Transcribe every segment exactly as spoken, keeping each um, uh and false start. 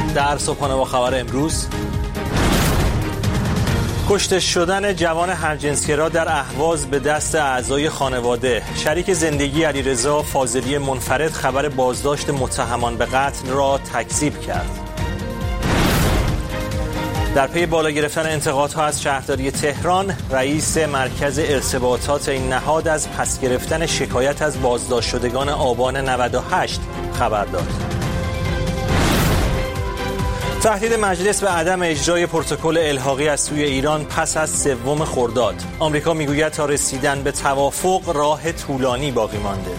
در صبحانه با خبر امروز: کشته شدن جوان همجنسگرا در اهواز به دست اعضای خانواده. شریک زندگی علیرضا فاضلی منفرد خبر بازداشت متهمان به قتل را تکذیب کرد. در پی بالا گرفتن انتقادها از شهرداری تهران، رئیس مرکز ارتباطات این نهاد از پس گرفتن شکایت از بازداشت شدگان آبان نود و هشت خبر داد. تهدید مجلس به عدم اجرای پروتکل الحاقی از سوی ایران پس از سوم خرداد. آمریکا میگوید تا رسیدن به توافق راه طولانی باقی مانده.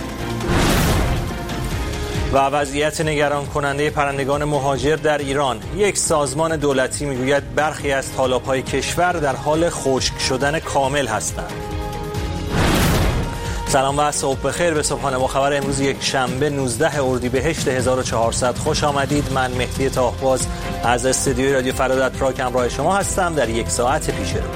و وضعیت نگران کننده پرندگان مهاجر در ایران. یک سازمان دولتی میگوید برخی از تالاب‌های کشور در حال خشک شدن کامل هستند. سلام و صبح بخیر به صبحانه با خبر امروز یک شنبه نوزده اردیبهشت هزار و چهارصد خوش آمدید. من مهدی طاهباز از استودیوی رادیو فردا تراک همراه شما هستم در یک ساعت پیش رو.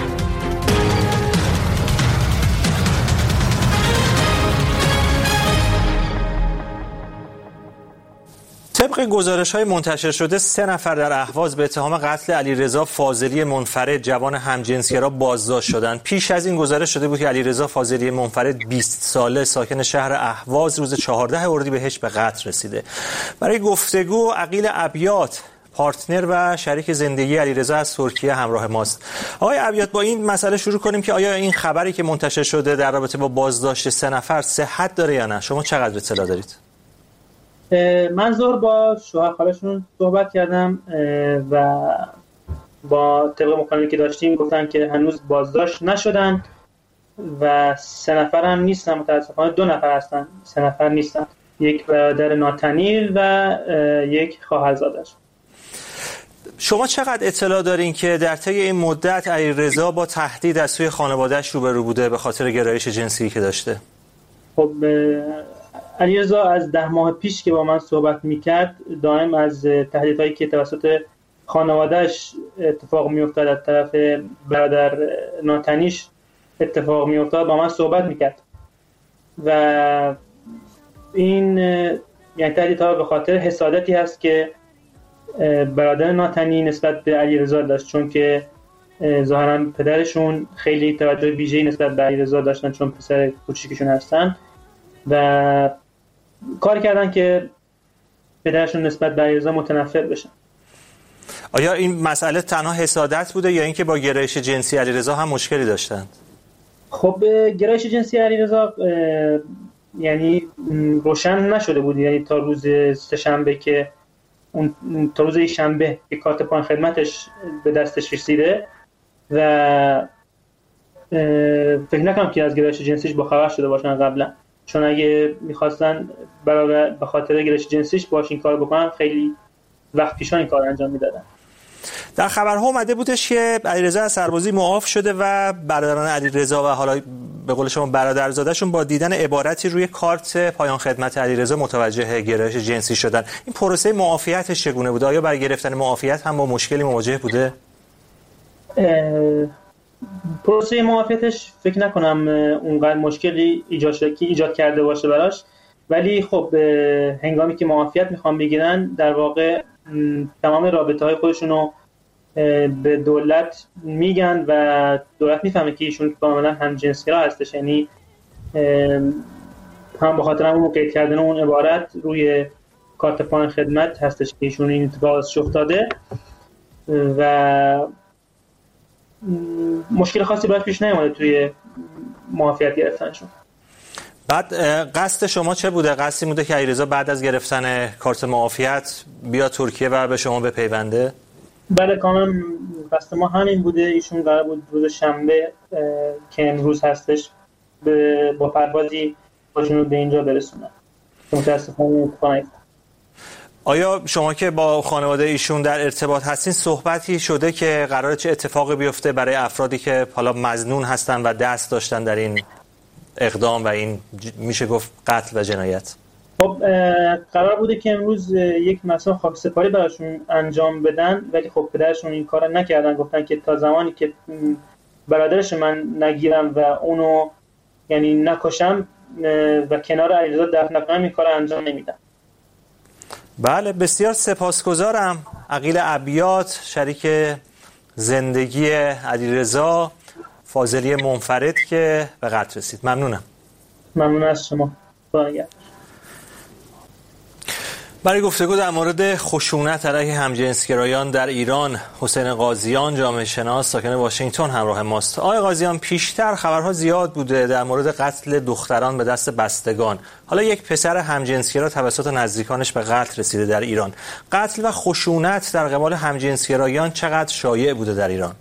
طبق گزارش‌های منتشر شده سه نفر در اهواز به اتهام قتل علیرضا فاضلی منفرد جوان همجنسگرا بازداشت شدند. پیش از این گزارش شده بود که علیرضا فاضلی منفرد بیست ساله ساکن شهر اهواز روز چهاردهم اردیبهشت به قتل رسیده. برای گفتگو عقیل ابیات، پارتنر و شریک زندگی علیرضا از ترکیه همراه ماست. آقای ابیات، با این مسئله شروع کنیم که آیا این خبری که منتشر شده در رابطه با بازداشت سه نفر صحت داره یا نه؟ شما چقدر اطلاع دارید؟ من ظهر با شوهر خالشون صحبت کردم و با طبق مکالمه‌ای که داشتیم گفتن که هنوز بازداشت نشدن و سه نفر هم نیستن، متاسفانه دو نفر هستن، سه نفر نیستن، یک برادر ناتنیل و یک خواهرزادش. شما چقدر اطلاع دارین که در طی این مدت علیرضا با تهدید از سوی خانواده‌اش روبرو بوده به خاطر گرایش جنسی که داشته؟ خب علیرضا از ده ماه پیش که با من صحبت میکرد دائم از تهدیدهایی که توسط خانوادهش اتفاق میافتاد از طرف برادر ناتنیش اتفاق میافتاد با من صحبت میکرد و این یعنی تهدیدها به خاطر حسادتی هست که برادر ناتنی نسبت به علیرضا داشت، چون که ظاهرا پدرشون خیلی توجه ویژه‌ای نسبت به علیرضا داشتن چون پسر کوچیکشون هستن و کار کردن که پدرشون نسبت به علیرضا متنفر بشن. آیا این مسئله تنها حسادت بوده یا اینکه با گرایش جنسی علیرضا هم مشکلی داشتند؟ خب گرایش جنسی علیرضا یعنی روشن نشده بود، یعنی تا روز سه‌شنبه که اون تا روز شنبه که کارت پایان خدمتش به دستش رسیده و فکر نکنم که از گرایش جنسیش با خبر شده باشن قبلا، چون اگه میخواستن برای به خاطر گرایش جنسیش باش این کار بکنن خیلی وقت پیشا این کار انجام میدادن. در خبرها اومده بودش که علیرضا از سربازی معاف شده و برادران علیرضا و حالا به قول شما برادرزاده‌شون با دیدن عبارتی روی کارت پایان خدمت علیرضا متوجه گرایش جنسی شدن. این پروسه معافیتش چگونه بوده؟ آیا برای گرفتن معافیت هم با مشکلی مواجه بوده؟ پروسه معافیتش فکر نکنم اونقدر مشکلی ایجاد شده که ایجاد کرده باشه براش، ولی خب هنگامی که معافیت میخوان بگیرن در واقع تمام رابطه‌های خودشونو به دولت میگن و دولت میفهمه که ایشون کاملا همجنسگرا هستش، یعنی هم به خاطر اون قید کردن اون عبارت روی کارت پایان خدمت هستش که ایشون این اتفاق افتاده و مشکل خاصی براش پیش نیامده توی معافیت گرفتنشون. بعد قصد شما چه بوده؟ قصدی بوده که علیرضا بعد از گرفتن کارت معافیت بیا ترکیه و به شما بپیونده؟ بله کاملا قصد ما همین بوده. ایشون قرار بود روز شنبه که امروز هستش به با پروازی خودشون رو به اینجا برسونن. متاسفانه اتفاق نیفتاد. آیا شما که با خانواده ایشون در ارتباط هستین صحبتی شده که قراره چه اتفاقی بیفته برای افرادی که حالا مظنون هستن و دست داشتن در این اقدام و این میشه گفت قتل و جنایت؟ خب قرار بوده که امروز یک مراسم خاکسپاری براشون انجام بدن، ولی خب پدرشون این کارو نکردن، گفتن که تا زمانی که برادرش من نگیرم و اونو یعنی نکشم و کنار علیرضا دفن نکنم این کارو انجام نمیدم. بله بسیار سپاسگزارم. عقیل عبیات، شریک زندگی علیرضا فاضلی منفرد که به قتل رسید. ممنونم. ممنون از شما. باید. برای گفتگو در مورد خشونت علیه همجنسگرایان در ایران، حسین قاضیان، جامعه شناس ساکن واشنگتن همراه ماست. آقای قاضیان، پیشتر خبرها زیاد بوده در مورد قتل دختران به دست بستگان. حالا یک پسر همجنسگرا توسط نزدیکانش به قتل رسیده در ایران. قتل و خشونت در قبال همجنسگرایان چقدر شایع بوده در ایران؟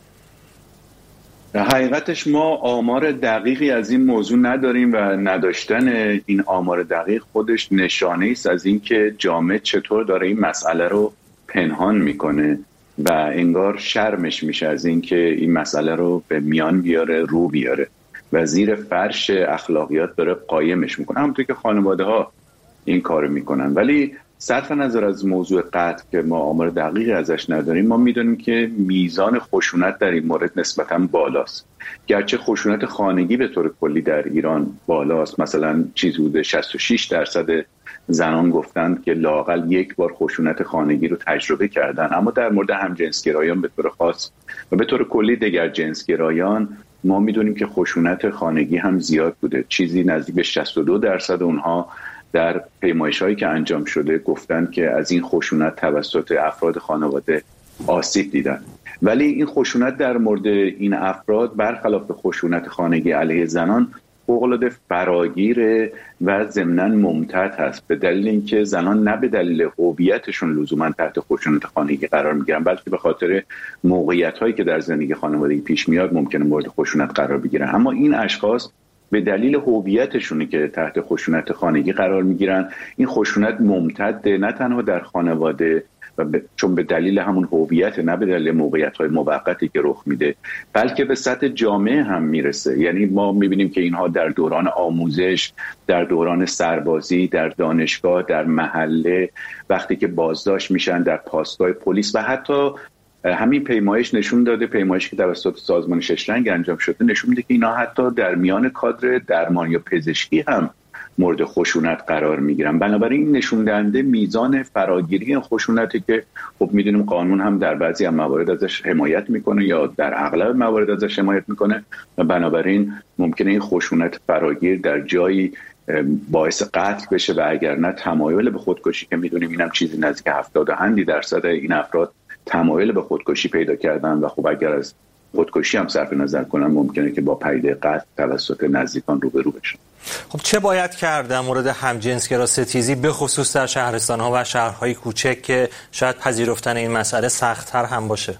حقیقتش ما آمار دقیقی از این موضوع نداریم و نداشتن این آمار دقیق خودش نشانه است از اینکه جامعه چطور داره این مسئله رو پنهان میکنه و انگار شرمش میشه از اینکه این مسئله رو به میان بیاره، رو بیاره و زیر فرش اخلاقیات داره قایمش میکنه، همونطور که خانواده ها این کارو میکنن. ولی صرف نظر از موضوع قتل که ما آمار دقیقی ازش نداریم، ما میدونیم که میزان خشونت در این مورد نسبتاً بالاست. گرچه خشونت خانگی به طور کلی در ایران بالاست، مثلا چیز بوده شصت و شش درصد زنان گفتند که لااقل یک بار خشونت خانگی رو تجربه کردن، اما در مورد همجنسگرایان به طور خاص و به طور کلی دیگر جنسگرایان ما میدونیم که خشونت خانگی هم زیاد بوده. چیزی نزدیک به شصت و دو درصد اونها در پیمایش‌هایی که انجام شده گفتند که از این خشونت توسط افراد خانواده آسیب دیدن. ولی این خشونت در مورد این افراد برخلاف خشونت خانگی علیه زنان فوق‌العاده فراگیره و ضمناً ممتد هست، به دلیل اینکه زنان نه به دلیل هویتشون لزوما تحت خشونت خانگی قرار میگیرن، بلکه به خاطر موقعیت‌هایی که در زندگی خانوادگی پیش میاد ممکنه مورد خشونت قرار بگیرن. اما این اشخاص به دلیل هویتشونه که تحت خشونت خانگی قرار میگیرن. این خشونت ممتده نه تنها در خانواده و ب... چون به دلیل همون هویت، نه به دلیل موقعیت‌های موقتی که رخ میده، بلکه به سطح جامعه هم میرسه. یعنی ما میبینیم که اینها در دوران آموزش، در دوران سربازی، در دانشگاه، در محله، وقتی که بازداشت میشن در پاسگاه پلیس و حتی همین پیمایش نشون داده، پیمایشی که توسط سازمان شش رنگ انجام شده نشون میده که اینا حتی در میان کادر درمان یا پزشکی هم مورد خشونت قرار میگیرن. بنابراین این نشون دهنده میزان فراگیری خشونتی که خب میدونیم قانون هم در بعضی از موارد ازش حمایت میکنه یا در اغلب موارد ازش حمایت میکنه و بنابراین ممکنه این خشونت فراگیر در جایی باعث قتل بشه و اگر نه تمایل به خودکشی، که میدونیم اینم چیزی نزدیک هفتاد و اندی درصد این افراد تمایل به خودکشی پیدا کردن و خب اگر از خودکشی هم صرف نظر کنن ممکنه که با پیده قتل توسط نزدیکان روبرو بشن. خب چه باید کرد در مورد همجنسگرا ستیزی به خصوص در شهرستان‌ها و شهرهای کوچک که شاید پذیرفتن این مسئله سخت‌تر هم باشه؟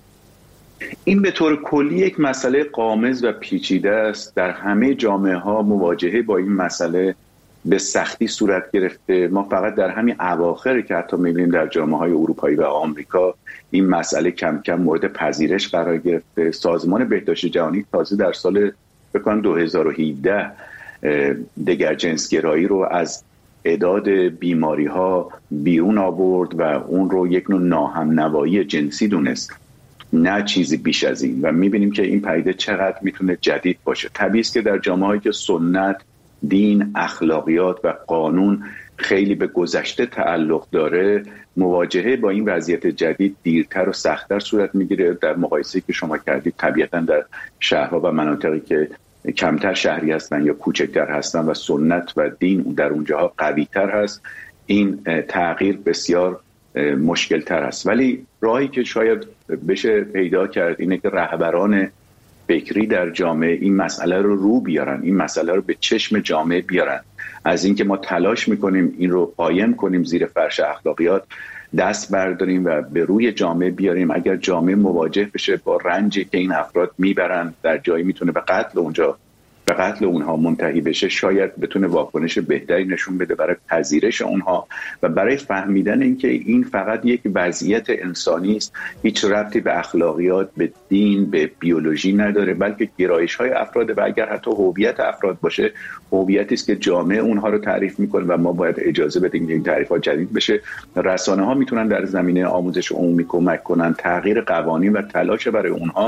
این به طور کلی یک مسئله غامض و پیچیده است. در همه جامعه‌ها مواجهه با این مسئله به سختی صورت گرفته. ما فقط در همین اواخر که حتی می‌بینیم در جامعه‌های اروپایی و آمریکا این مسئله کم کم مورد پذیرش قرار گرفته. سازمان بهداشت جهانی تازه در سال فکر کنم دو هزار و هفده دیگر جنسگرایی رو از اعداد بیماری‌ها بیرون آورد و اون رو یک نوع ناهمنوایی جنسی دونست، نه چیزی بیش از این. و می‌بینیم که این پدیده چقدر میتونه جدید باشه. طبیعی است که در جامعه‌هایی که سنت، دین، اخلاقیات و قانون خیلی به گذشته تعلق داره، مواجهه با این وضعیت جدید دیرتر و سخت‌تر صورت میگیره. در مقایسه‌ای که شما کردید طبیعتاً در شهرها و مناطقی که کمتر شهری هستن یا کوچکتر هستن و سنت و دین در اونجاها قوی‌تر هست، این تغییر بسیار مشکل‌تر است. ولی راهی که شاید بشه پیدا کرد اینه که رهبران فکری در جامعه این مسئله رو رو بیارن، این مسئله رو به چشم جامعه بیارن. از اینکه ما تلاش میکنیم این رو قایم کنیم زیر فرش اخلاقیات دست برداریم و به روی جامعه بیاریم. اگر جامعه مواجه بشه با رنجی که این افراد میبرن، در جایی میتونه به قتل اونجا به قتل اونها منتهی بشه، شاید بتونه واکنش بهتری نشون بده برای پذیرش اونها و برای فهمیدن اینکه این فقط یک وضعیت انسانی است، هیچ ربطی به اخلاقیات، به دین، به بیولوژی نداره، بلکه گرایش‌های افراد و اگر حتی هویت افراد باشه، هویتی است که جامعه اونها رو تعریف میکنه و ما باید اجازه بدیم که این تعریفات جدید بشه. رسانه‌ها میتونن در زمینه آموزش عمومی کمک کنن، تغییر قوانین و تلاش برای اونها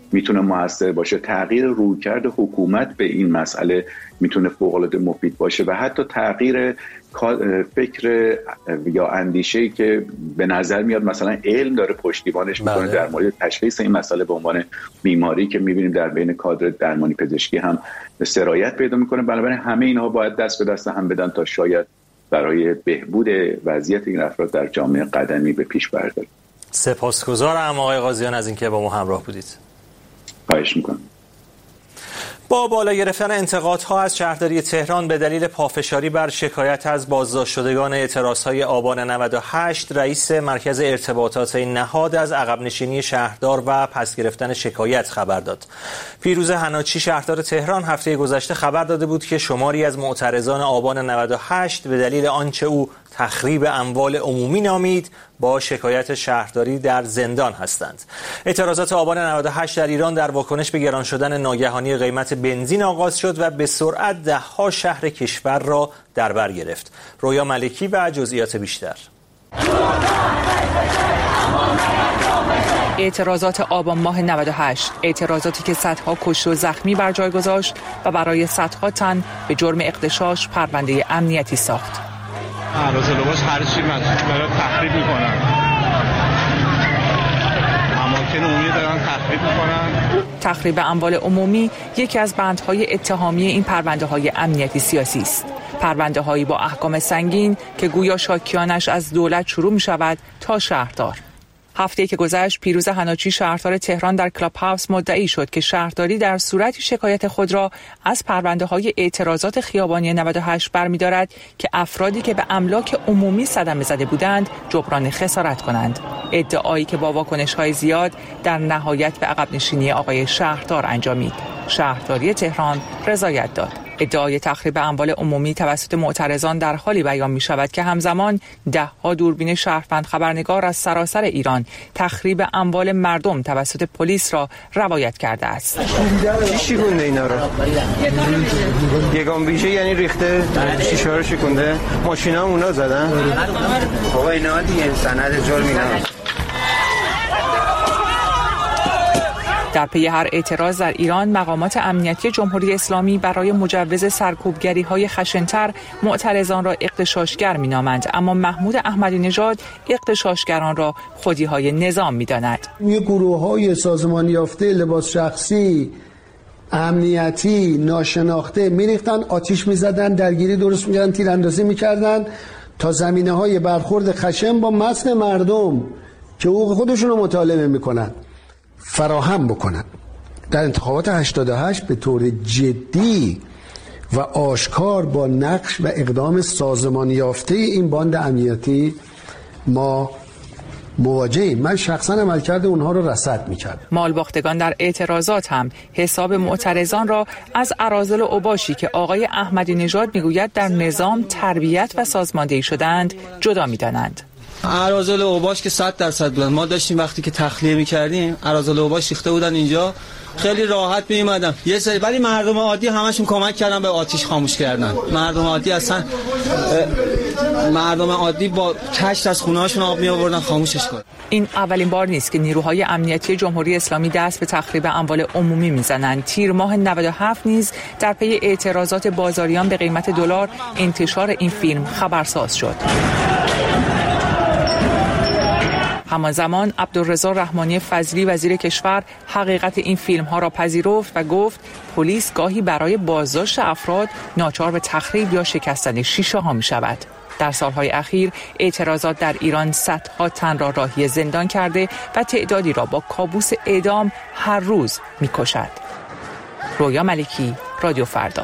میتونه موثر باشه. تغییر رویکرد حکومت به این مسئله میتونه فوق‌العاده مفید باشه و حتی تغییر فکر یا اندیشه‌ای که به نظر میاد مثلا علم داره پشتیبانش میکنه در مورد تشخیص این مسئله به عنوان بیماری که میبینیم در بین کادر درمانی پزشکی هم سرایت پیدا میکنه. بنابراین همه اینها باید دست به دست هم بدن تا شاید برای بهبود وضعیت این افراد در جامعه قدمی به پیش برداریم. سپاسگزارم آقای قاضیان از اینکه با ما همراه بودید. خواهش میکنم. با بالا گرفتن انتقادها از شهرداری تهران به دلیل پافشاری بر شکایت از بازداشت شدگان اعتراضهای آبان نود و هشت، رئیس مرکز ارتباطات این نهاد از عقب نشینی شهردار و پس گرفتن شکایت خبر داد. پیروز حناچی شهردار تهران هفته گذشته خبر داده بود که شماری از معترضان آبان نود و هشت به دلیل آنچه او تخریب اموال عمومی نامید با شکایت شهرداری در زندان هستند. اعتراضات آبان نود و هشت در ایران در واکنش به گران شدن ناگهانی قیمت بنزین آغاز شد و به سرعت ده‌ها شهر کشور را در بر گرفت. رویا ملکی و جزئیات بیشتر. اعتراضات آبان ماه نود و هشت، اعتراضاتی که صدها کشته و زخمی بر جای گذاشت و برای صدها تن به جرم اغتشاش پرونده امنیتی ساخت. اعراض لباس هر چی برای تخریب میکنن، اماکن عمومی دارن تخریب میکنن. تخریب اموال عمومی یکی از بندهای اتهامی این پرونده های امنیتی سیاسی است. پرونده هایی با احکام سنگین که گویا شاکیانش از دولت شروع می شود تا شهردار. هفته‌ای که گذشت پیروز حناچی شهردار تهران در کلاب هاوس مدعی شد که شهرداری در صورتی شکایت خود را از پرونده‌های اعتراضات خیابانی نود و هشت برمی‌دارد که افرادی که به املاک عمومی صدمه زده بودند جبران خسارت کنند. ادعایی که با واکنش‌های زیاد در نهایت به عقب نشینی آقای شهردار انجامید. شهرداری تهران رضایت داد. ادعای تخریب اموال عمومی توسط معترضان در حالی بیان می شود که همزمان ده ها دوربین شهروند خبرنگار از سراسر ایران تخریب اموال مردم توسط پلیس را روایت کرده است. کی شکونده اینا رو؟ یگان ویژه یعنی ریخته شیشه رو شکونده؟ ماشینا هم اونا زدن؟ آقا اینا دیگه سند جرمی نه. در پی هر اعتراض در ایران مقامات امنیتی جمهوری اسلامی برای مجوز سرکوبگری‌های خشن‌تر معترضان را اغتشاشگر می‌نامند، اما محمود احمدی نژاد اغتشاشگران را خودی‌های نظام می‌داند. یک گروه‌های سازمانی یافته لباس شخصی امنیتی ناشناخته می‌ریختن، آتش می‌زدن، درگیری درست می‌کردن، تیراندازی می‌کردن تا زمینه‌های برخورد خشن با متن مردم که حقوق خودشون رو مطالبه می‌کنن فراهم بکنن. در انتخابات هشتاد و هشت به طور جدی و آشکار با نقش و اقدام سازمان یافته این باند امنیتی ما مواجهیم. من شخصا عملکرد اونها رو رصد میکردم. مالباختگان در اعتراضات هم حساب معترضان را از اراذل اوباشی که آقای احمدی نژاد میگوید در نظام تربیت و سازماندهی شدند جدا میدانند. اراذل اوباش که صد درصد بودن. ما داشتیم وقتی که تخلیه می‌کردیم اراذل اوباش ریخته بودن اینجا، خیلی راحت می‌اومدم یه سری، ولی مردم عادی همشون کمک کردن به آتش خاموش کردن. مردم عادی اصلا مردم عادی با کشت از خونه‌هاشون آب می‌آوردن خاموشش کردن. این اولین بار نیست که نیروهای امنیتی جمهوری اسلامی دست به تخریب اموال عمومی می‌زنند. تیر ماه نود و هفت نیز در پی اعتراضات بازاریان به قیمت دلار انتشار این فیلم خبرساز شد. همان زمان عبدالرضا رحمانی فضلی وزیر کشور حقیقت این فیلم ها را پذیرفت و گفت پلیس گاهی برای بازداشت افراد ناچار به تخریب یا شکستن شیشه ها می شود. در سالهای اخیر اعتراضات در ایران صدها تن را راهی زندان کرده و تعدادی را با کابوس اعدام هر روز می کشد. رویا ملکی، رادیو فردا.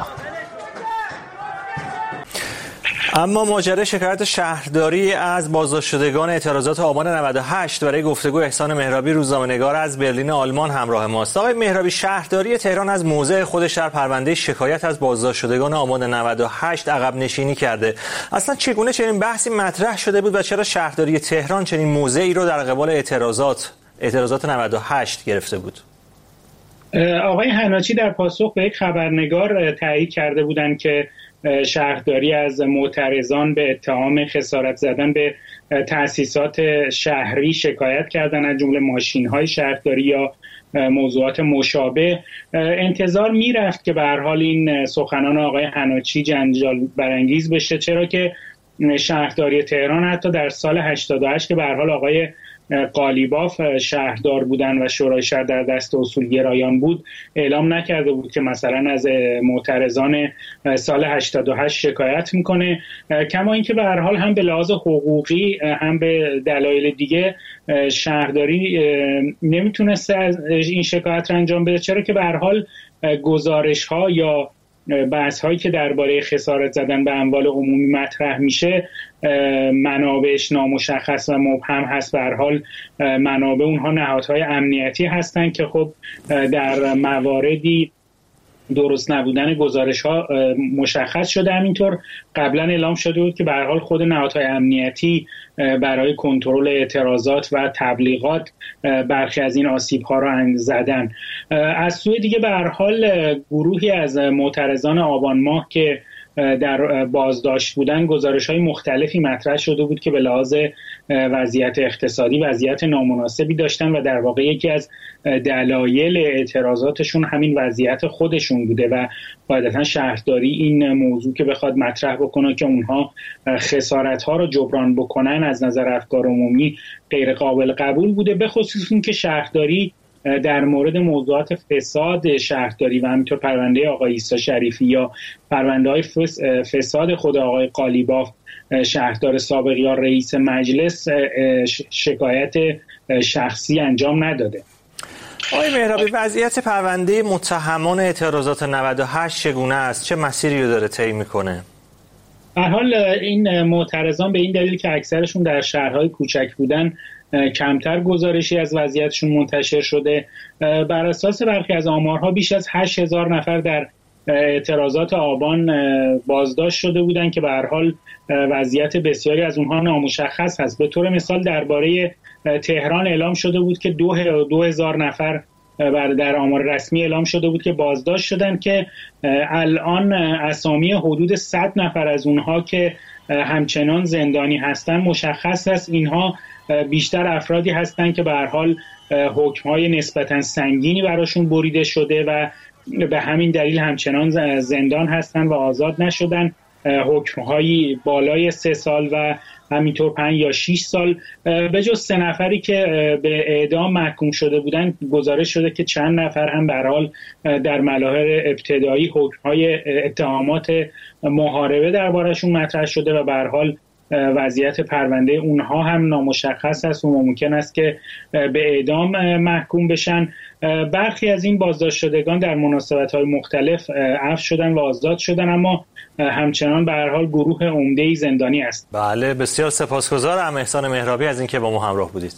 اما ماجرای شکایت شهرداری از بازداشت شدگان اعتراضات آبان نود و هشت برای گفتگو احسان مهرابی روزنامه‌نگار از برلین آلمان همراه ماست. آقای مهرابی، شهرداری تهران از موضع خودش در پرونده شکایت از بازداشت شدگان آبان نود و هشت عقب نشینی کرده. اصلا چگونه چنین بحثی مطرح شده بود و چرا شهرداری تهران چنین موضعی رو در قبال اعتراضات اعتراضات نود و هشت گرفته بود؟ آقای حناچی در پاسخ به یک خبرنگار تایید کرده بودند که شهرداری از معترضان به اتهام خسارت زدن به تأسیسات شهری شکایت کردن، از جمله ماشین‌های شهرداری یا موضوعات مشابه. انتظار میرفت که به هر حال این سخنان آقای حناچی جنجال برانگیز بشه، چرا که شهرداری تهران حتی در سال هشتاد و هشت که به هر حال آقای قالیباف شهردار بودن و شورای شهر در دست اصولگرایان بود، اعلام نکرده بود که مثلا از معترضان سال هشتاد و هشت شکایت میکنه. کما اینکه به هر حال هم به لحاظ حقوقی هم به دلایل دیگه شهرداری نمیتونسته از این شکایت رو انجام بده، چرا که به هر حال گزارش ها یا بحث هایی که درباره خسارت زدن به اموال عمومی مطرح میشه منابعش نامشخص و مبهم هست. به هر حال منابع اونها نهادهای امنیتی هستن که خب در مواردی درست نبودن گزارش ها مشخص شده. همینطور قبلا اعلام شده بود که به هر حال خود نهادهای امنیتی برای کنترل اعتراضات و تبلیغات برخی از این آسیب ها را زدن. از سوی دیگه به هر حال گروهی از معترضان آبان ماه که در بازداشت بودن گزارش های مختلفی مطرح شده بود که به لحاظ وضعیت اقتصادی وضعیت نامناسبی داشتن و در واقع یکی از دلایل اعتراضاتشون همین وضعیت خودشون بوده و قاعدتا شهرداری این موضوع که بخواد مطرح بکنه که اونها خسارت ها رو جبران بکنن از نظر افکار عمومی غیر قابل قبول بوده، به خصوص این که شهرداری در مورد موضوعات فساد شهرداری و همینطور پرونده آقای عیسی شریفی یا پرونده های فساد خود آقای قالیباف شهردار سابق یا رئیس مجلس شکایت شخصی انجام نداده. آقای مهرابی، وضعیت پرونده متهمان اعتراضات نود و هشت چگونه است؟ چه مسیری رو داره طی میکنه؟ به هر حال این معترضان به این دلیل که اکثرشون در شهرهای کوچک بودن کمتر گزارشی از وضعیتشون منتشر شده. بر اساس برخی از آمارها بیش از هشت هزار نفر در اعتراضات آبان بازداشت شده بودند که به هر حال وضعیت بسیاری از اونها نامشخص هست. به طور مثال درباره تهران اعلام شده بود که دو, دو هزار نفر در آمار رسمی اعلام شده بود که بازداشت شدن که الان اسامی حدود صد نفر از اونها که همچنان زندانی هستن مشخص است. اینها بیشتر افرادی هستند که به هر حال حکم‌های نسبتاً سنگینی براشون بریده شده و به همین دلیل همچنان زندان هستند و آزاد نشدن. حکم‌های بالای سه سال و همینطور پنج یا شش سال. به جز سه نفری که به اعدام محکوم شده بودند گزارش شده که چند نفر هم به هر حال در مراحل ابتدایی حکم‌های اتهامات محاربه دربارشون مطرح شده و به هر حال وضعیت پرونده اونها هم نامشخص است و ممکن است که به اعدام محکوم بشن. برخی از این بازداشت شدگان در مناسبت‌های مختلف عفو شدن و آزاد شدن، اما همچنان به هر حال گروه عمده‌ای زندانی است. بله، بسیار سپاسگزارم احسان مهرابی از اینکه با ما همراه بودید.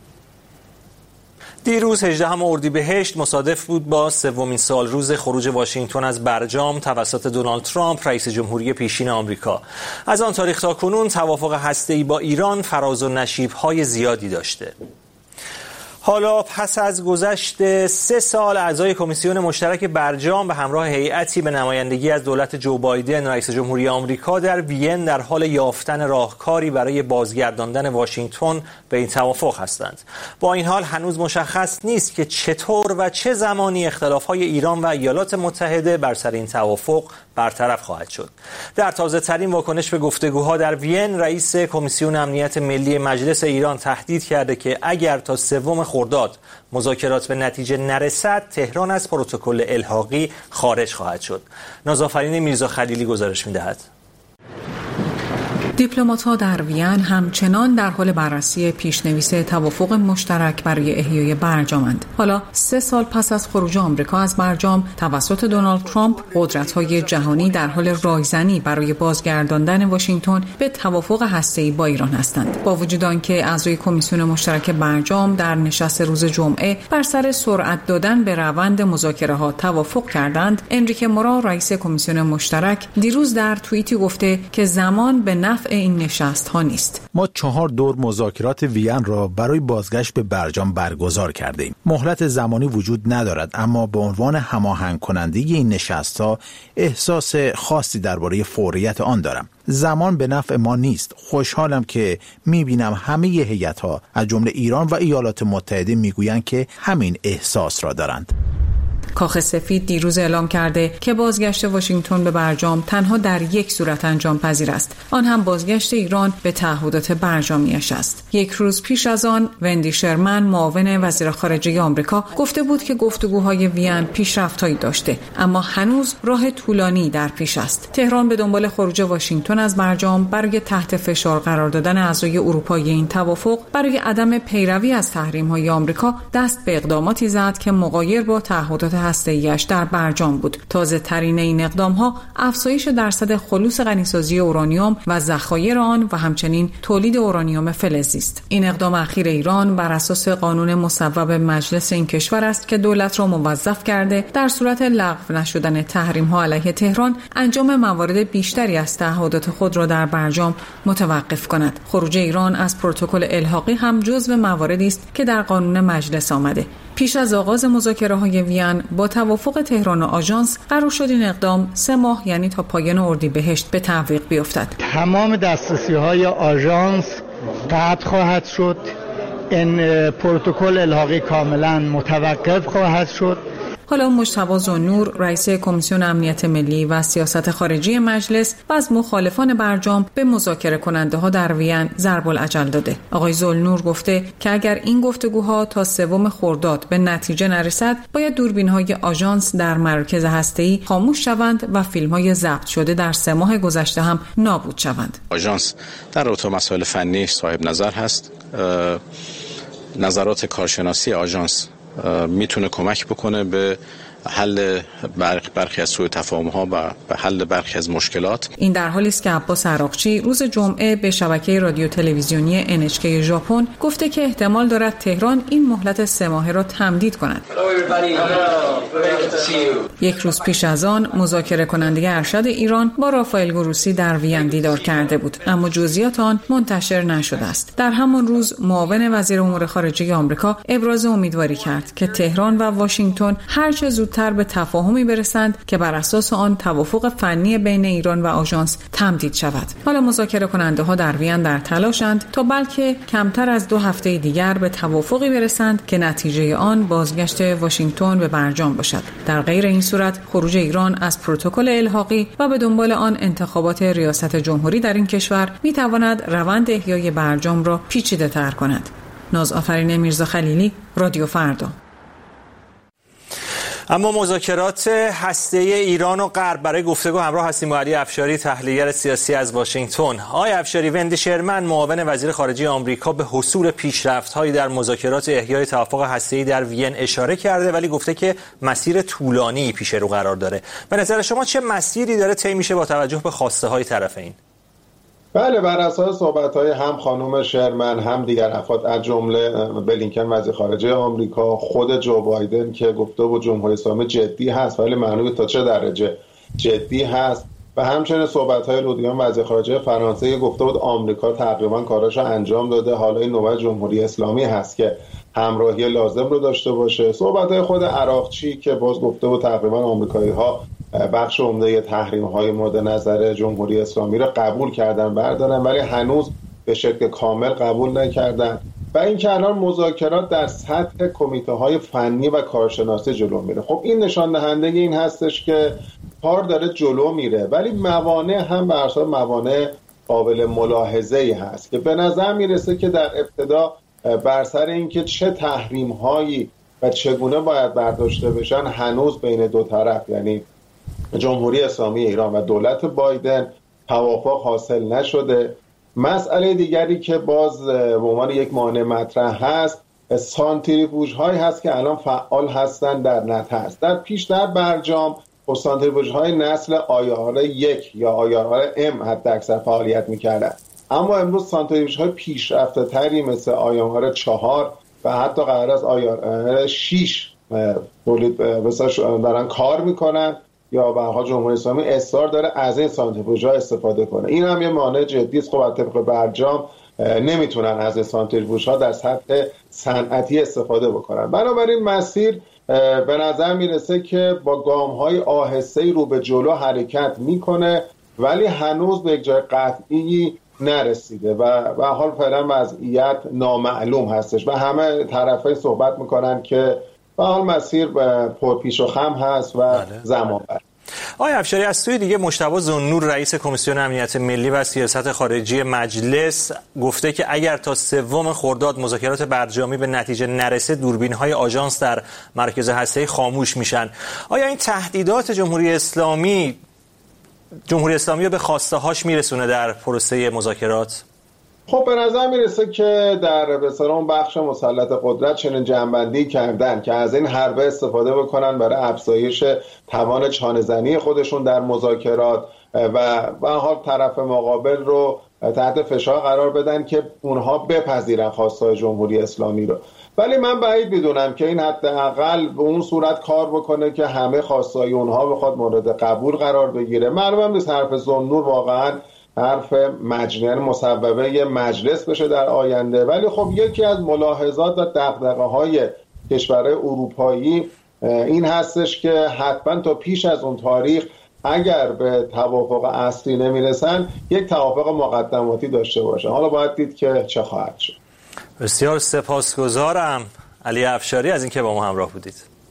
دیروز هجدهم اردیبهشت مصادف بود با سومین سال روز خروج واشنگتن از برجام توسط دونالد ترامپ رئیس جمهوری پیشین آمریکا. از آن تاریخ تا کنون توافق هسته‌ای با ایران فراز و نشیب‌های زیادی داشته. حالا پس از گذشت سه سال اعضای کمیسیون مشترک برجام به همراه هیئتی به نمایندگی از دولت جو بایدن رئیس جمهوری آمریکا در وین در حال یافتن راهکاری برای بازگرداندن واشنگتن به این توافق هستند. با این حال هنوز مشخص نیست که چطور و چه زمانی اختلاف‌های ایران و ایالات متحده بر سر این توافق برطرف خواهد شد. در تازه‌ترین واکنش به گفتگوها در وین، رئیس کمیسیون امنیت ملی مجلس ایران تهدید کرده که اگر تا سوم خرداد مذاکرات به نتیجه نرسد، تهران از پروتکل الحاقی خارج خواهد شد. نازآفرین میرزا خلیلی گزارش می‌دهد. دیپلمات‌ها در وین همچنان در حال بررسی پیشنویس توافق مشترک برای احیای برجامند. حالا سه سال پس از خروج آمریکا از برجام توسط دونالد ترامپ، قدرت‌های جهانی در حال راهزنی برای بازگرداندن واشنگتن به توافق هسته‌ای با ایران هستند. با وجود آنکه اعضای کمیسیون مشترک برجام در نشست روز جمعه بر سر سرعت دادن به روند مذاکره‌ها توافق کردند، انریکه مورا رئیس کمیسیون مشترک دیروز در توییتی گفته که زمان به نفع این نشست ها نیست. ما چهار دور مذاکرات وین را برای بازگشت به برجام برگزار کرده ایم. مهلت زمانی وجود ندارد، اما به عنوان هماهنگ کننده این نشست ها احساس خاصی درباره فوریت آن دارم. زمان به نفع ما نیست. خوشحالم که میبینم همه هیئت‌ها از جمله ایران و ایالات متحده میگویند که همین احساس را دارند. کاخ سفید دیروز اعلام کرده که بازگشت واشنگتن به برجام تنها در یک صورت انجام پذیر است، آن هم بازگشت ایران به تعهدات برجامیش است. یک روز پیش از آن وندی شرمن معاون وزیر خارجه آمریکا گفته بود که گفتگوهای وین پیشرفت‌هایی داشته، اما هنوز راه طولانی در پیش است. تهران به دنبال خروج واشنگتن از برجام برای تحت فشار قرار دادن اعضای اروپایی این توافق برای عدم پیروی از تحریم‌های آمریکا دست به اقداماتی زد که مغایر با تعهدات هسته‌ایش در برجام بود. تازه ترین این اقدام‌ها افزایش درصد خلوص غنیسازی اورانیوم و ذخایر آن و همچنین تولید اورانیوم فلزی است. این اقدام اخیر ایران بر اساس قانون مصوب مجلس این کشور است که دولت را موظف کرده در صورت لغو نشدن تحریم‌ها علیه تهران انجام موارد بیشتری از تعهدات خود را در برجام متوقف کند. خروج ایران از پروتکل الحاقی هم جزو مواردی است که در قانون مجلس آمده. پیش از آغاز مذاکره‌های وین با توافق تهران و آژانس قرار شد این اقدام سه ماه یعنی تا پایان اردیبهشت به تعویق بیفتد. تمام دسترسی‌های آژانس قطع خواهد شد. این پروتکل الحاقی کاملا متوقف خواهد شد. حالا مجتبی ذوالنور رئیس کمیسیون امنیت ملی و سیاست خارجی مجلس و از مخالفان برجام به مذاکره کننده ها در وین ضرب العجل داده. آقای ذوالنور گفته که اگر این گفتگوها تا سوم خرداد به نتیجه نرسد، باید دوربین های آژانس در مراکز هسته‌ای خاموش شوند و فیلم های ضبط شده در سه ماه گذشته هم نابود شوند. آژانس در رابطه مسائل فنی صاحب نظر هست. نظرات کارشناسی آژانس میتونه کمک بکنه به حل برخی از سوء تفاهم‌ها و به حل برخی از مشکلات. این در حالی است که عباس عراقچی روز جمعه به شبکه رادیو تلویزیونی ان اچ کی ژاپن گفته که احتمال دارد تهران این مهلت سه ماهه را تمدید کند. یک روز پیش از آن مذاکره کننده ارشد ایران با رافائل گروسی در وین دیدار کرده بود، اما جزئیات آن منتشر نشده است. در همان روز معاون وزیر امور خارجه آمریکا ابراز امیدواری کرد که تهران و واشنگتن هر چه زودتر به تفاهمی برسند که بر اساس آن توافق فنی بین ایران و آژانس تمدید شود. حالا مذاکره کننده ها در وین در تلاشند تا بلکه کمتر از دو هفته دیگر به توافقی برسند که نتیجه آن بازگشت واشنگتن به برجام باشد. در غیر این صورت خروج ایران از پروتکل الحاقی و به دنبال آن انتخابات ریاست جمهوری در این کشور می تواند روند احیای برجام را پیچیده تر کند. نازآفرین میرزا خلیلی، رادیو فردا. اما مذاکرات هسته‌ای ایران و غرب برای گفتگو همراه هستیم با علی افشاری، تحلیلگر سیاسی از واشنگتن. آقای افشاری، وندی شرمن معاون وزیر خارجه آمریکا به حصول پیشرفت‌هایی در مذاکرات احیای توافق هسته‌ای در وین اشاره کرده، ولی گفته که مسیر طولانی پیش رو قرار داره. به نظر شما چه مسیری داره طی میشه با توجه به خواسته‌های طرفین؟ بله، بر اساس صحبت‌های هم خانم شرمن هم دیگر افراد از جمله بلینکن وزیر خارجه آمریکا، خود جو بایدن که گفته بود جمهوری اسلامی جدی هست، ولی معلومه تا چه درجه جدی هست، و همچنین صحبت‌های لودیان وزیر خارجه فرانسه گفته بود آمریکا تقریبا کاراشو انجام داده، حالا این نوبت جمهوری اسلامی هست که همراهی لازم رو داشته باشه. صحبت‌های خود عراقچی که باز گفته بود تقریبا آمریکایی‌ها بخش عمده تحریم‌های مورد نظر جمهوری اسلامی را قبول کردن بردارن، ولی هنوز به شکل کامل قبول نکردن، و این که الان مذاکرات در سطح کمیته‌های فنی و کارشناسی جلو میره. خب این نشان دهنده این هستش که کار داره جلو میره، ولی موانع هم بر اساس موانع قابل ملاحظه‌ای هست که به نظر میرسه که در ابتدا بر سر اینکه چه تحریم‌هایی و چگونه باید برداشته بشن هنوز بین دو طرف، یعنی جمهوری اسلامی ایران و دولت بایدن، توافق حاصل نشده. مسئله دیگری که باز به عنوان یک مانع مطرح هست، سانتریفوژ هایی هست که الان فعال هستن در نطنز. در پیش در برجام سانتریفوژ های نسل آیار یک یا آیار ام حتی اکثر فعالیت میکردن، اما امروز سانتریفوژ های پیشرفته تری مثل آیار چهار و حتی قرار از آیار شیش تولید دارن کار میکنن، یا برها جمهوری اسلامی اصرار داره از این سانتریفوژها استفاده کنه. این هم یه مانع جدی است. خب از طبق برجام نمیتونن از این سانتریفوژها در سطح صنعتی استفاده بکنن. بنابراین مسیر به نظر میرسه که با گام‌های آهسته‌ای رو به جلو حرکت میکنه ولی هنوز به یک جای قطعی نرسیده و به حال فعلا وضعیت نامعلوم هستش و همه طرفای صحبت میکنن که به حال مسیر پرپیش و خم هست و زمان بر. آقای افشاری، از سوی دیگه مجتبی ذوالنور رئیس کمیسیون امنیت ملی و سیاست خارجی مجلس گفته که اگر تا سوم خرداد مذاکرات برجامی به نتیجه نرسه دوربین‌های آژانس در مرکز هسته‌ای خاموش میشن. آیا این تهدیدات جمهوری اسلامی جمهوری اسلامی رو به خواسته هاش میرسونه در پروسه مذاکرات؟ خب به نظر میرسه که در بسیار بخش مسلط قدرت چنین جنبندی کردن که از این حربه استفاده بکنن برای افزایش توان چانه‌زنی خودشون در مذاکرات و به حال طرف مقابل رو تحت فشار قرار بدن که اونها بپذیرن خواستهای جمهوری اسلامی رو. ولی من بعید میدونم که این حداقل به اون صورت کار بکنه که همه خواستهای اونها بخواد مورد قبول قرار بگیره. معلومه نیست حرف ذوالنور واقعا حرف مجنون مصوبه مجلس بشه در آینده، ولی خب یکی از ملاحظات و دغدغه‌های کشورهای اروپایی این هستش که حتما تا پیش از اون تاریخ اگر به توافق اصلی نمیرسن یک توافق مقدماتی داشته باشن. حالا باید دید که چه خواهد شد. بسیار سپاسگزارم علی افشاری از اینکه با ما همراه بودید.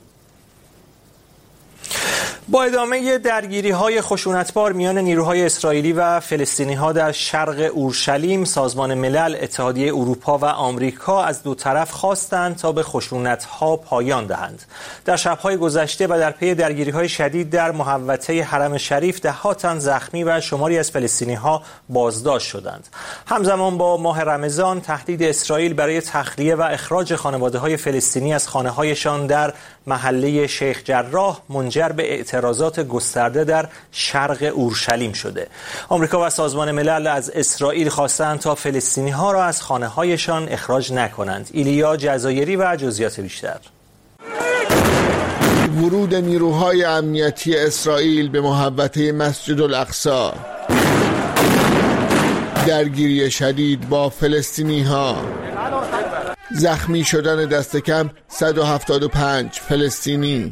با ادامه درگیری‌های خشونتبار میان نیروهای اسرائیلی و فلسطینی‌ها در شرق اورشلیم، سازمان ملل، اتحادیه اروپا و آمریکا از دو طرف خواستند تا به خشونت‌ها پایان دهند. در شب‌های گذشته و در پی درگیری‌های شدید در محوطه حرم شریف ده‌ها تن زخمی و شماری از فلسطینی‌ها بازداشت شدند. همزمان با ماه رمضان تهدید اسرائیل برای تخلیه و اخراج خانواده‌های فلسطینی از خانه‌هایشان در محله شیخ جراح منجر به اعتراضات گسترده در شرق اورشلیم شده. آمریکا و سازمان ملل از اسرائیل خواستند تا فلسطینی‌ها را از خانه‌هایشان اخراج نکنند. ایلیا جزایری و جزئیات بیشتر. ورود نیروهای امنیتی اسرائیل به محوطه مسجد الاقصی، درگیری شدید با فلسطینی‌ها، زخمی شدن دست کم صد و هفتاد و پنج فلسطینی.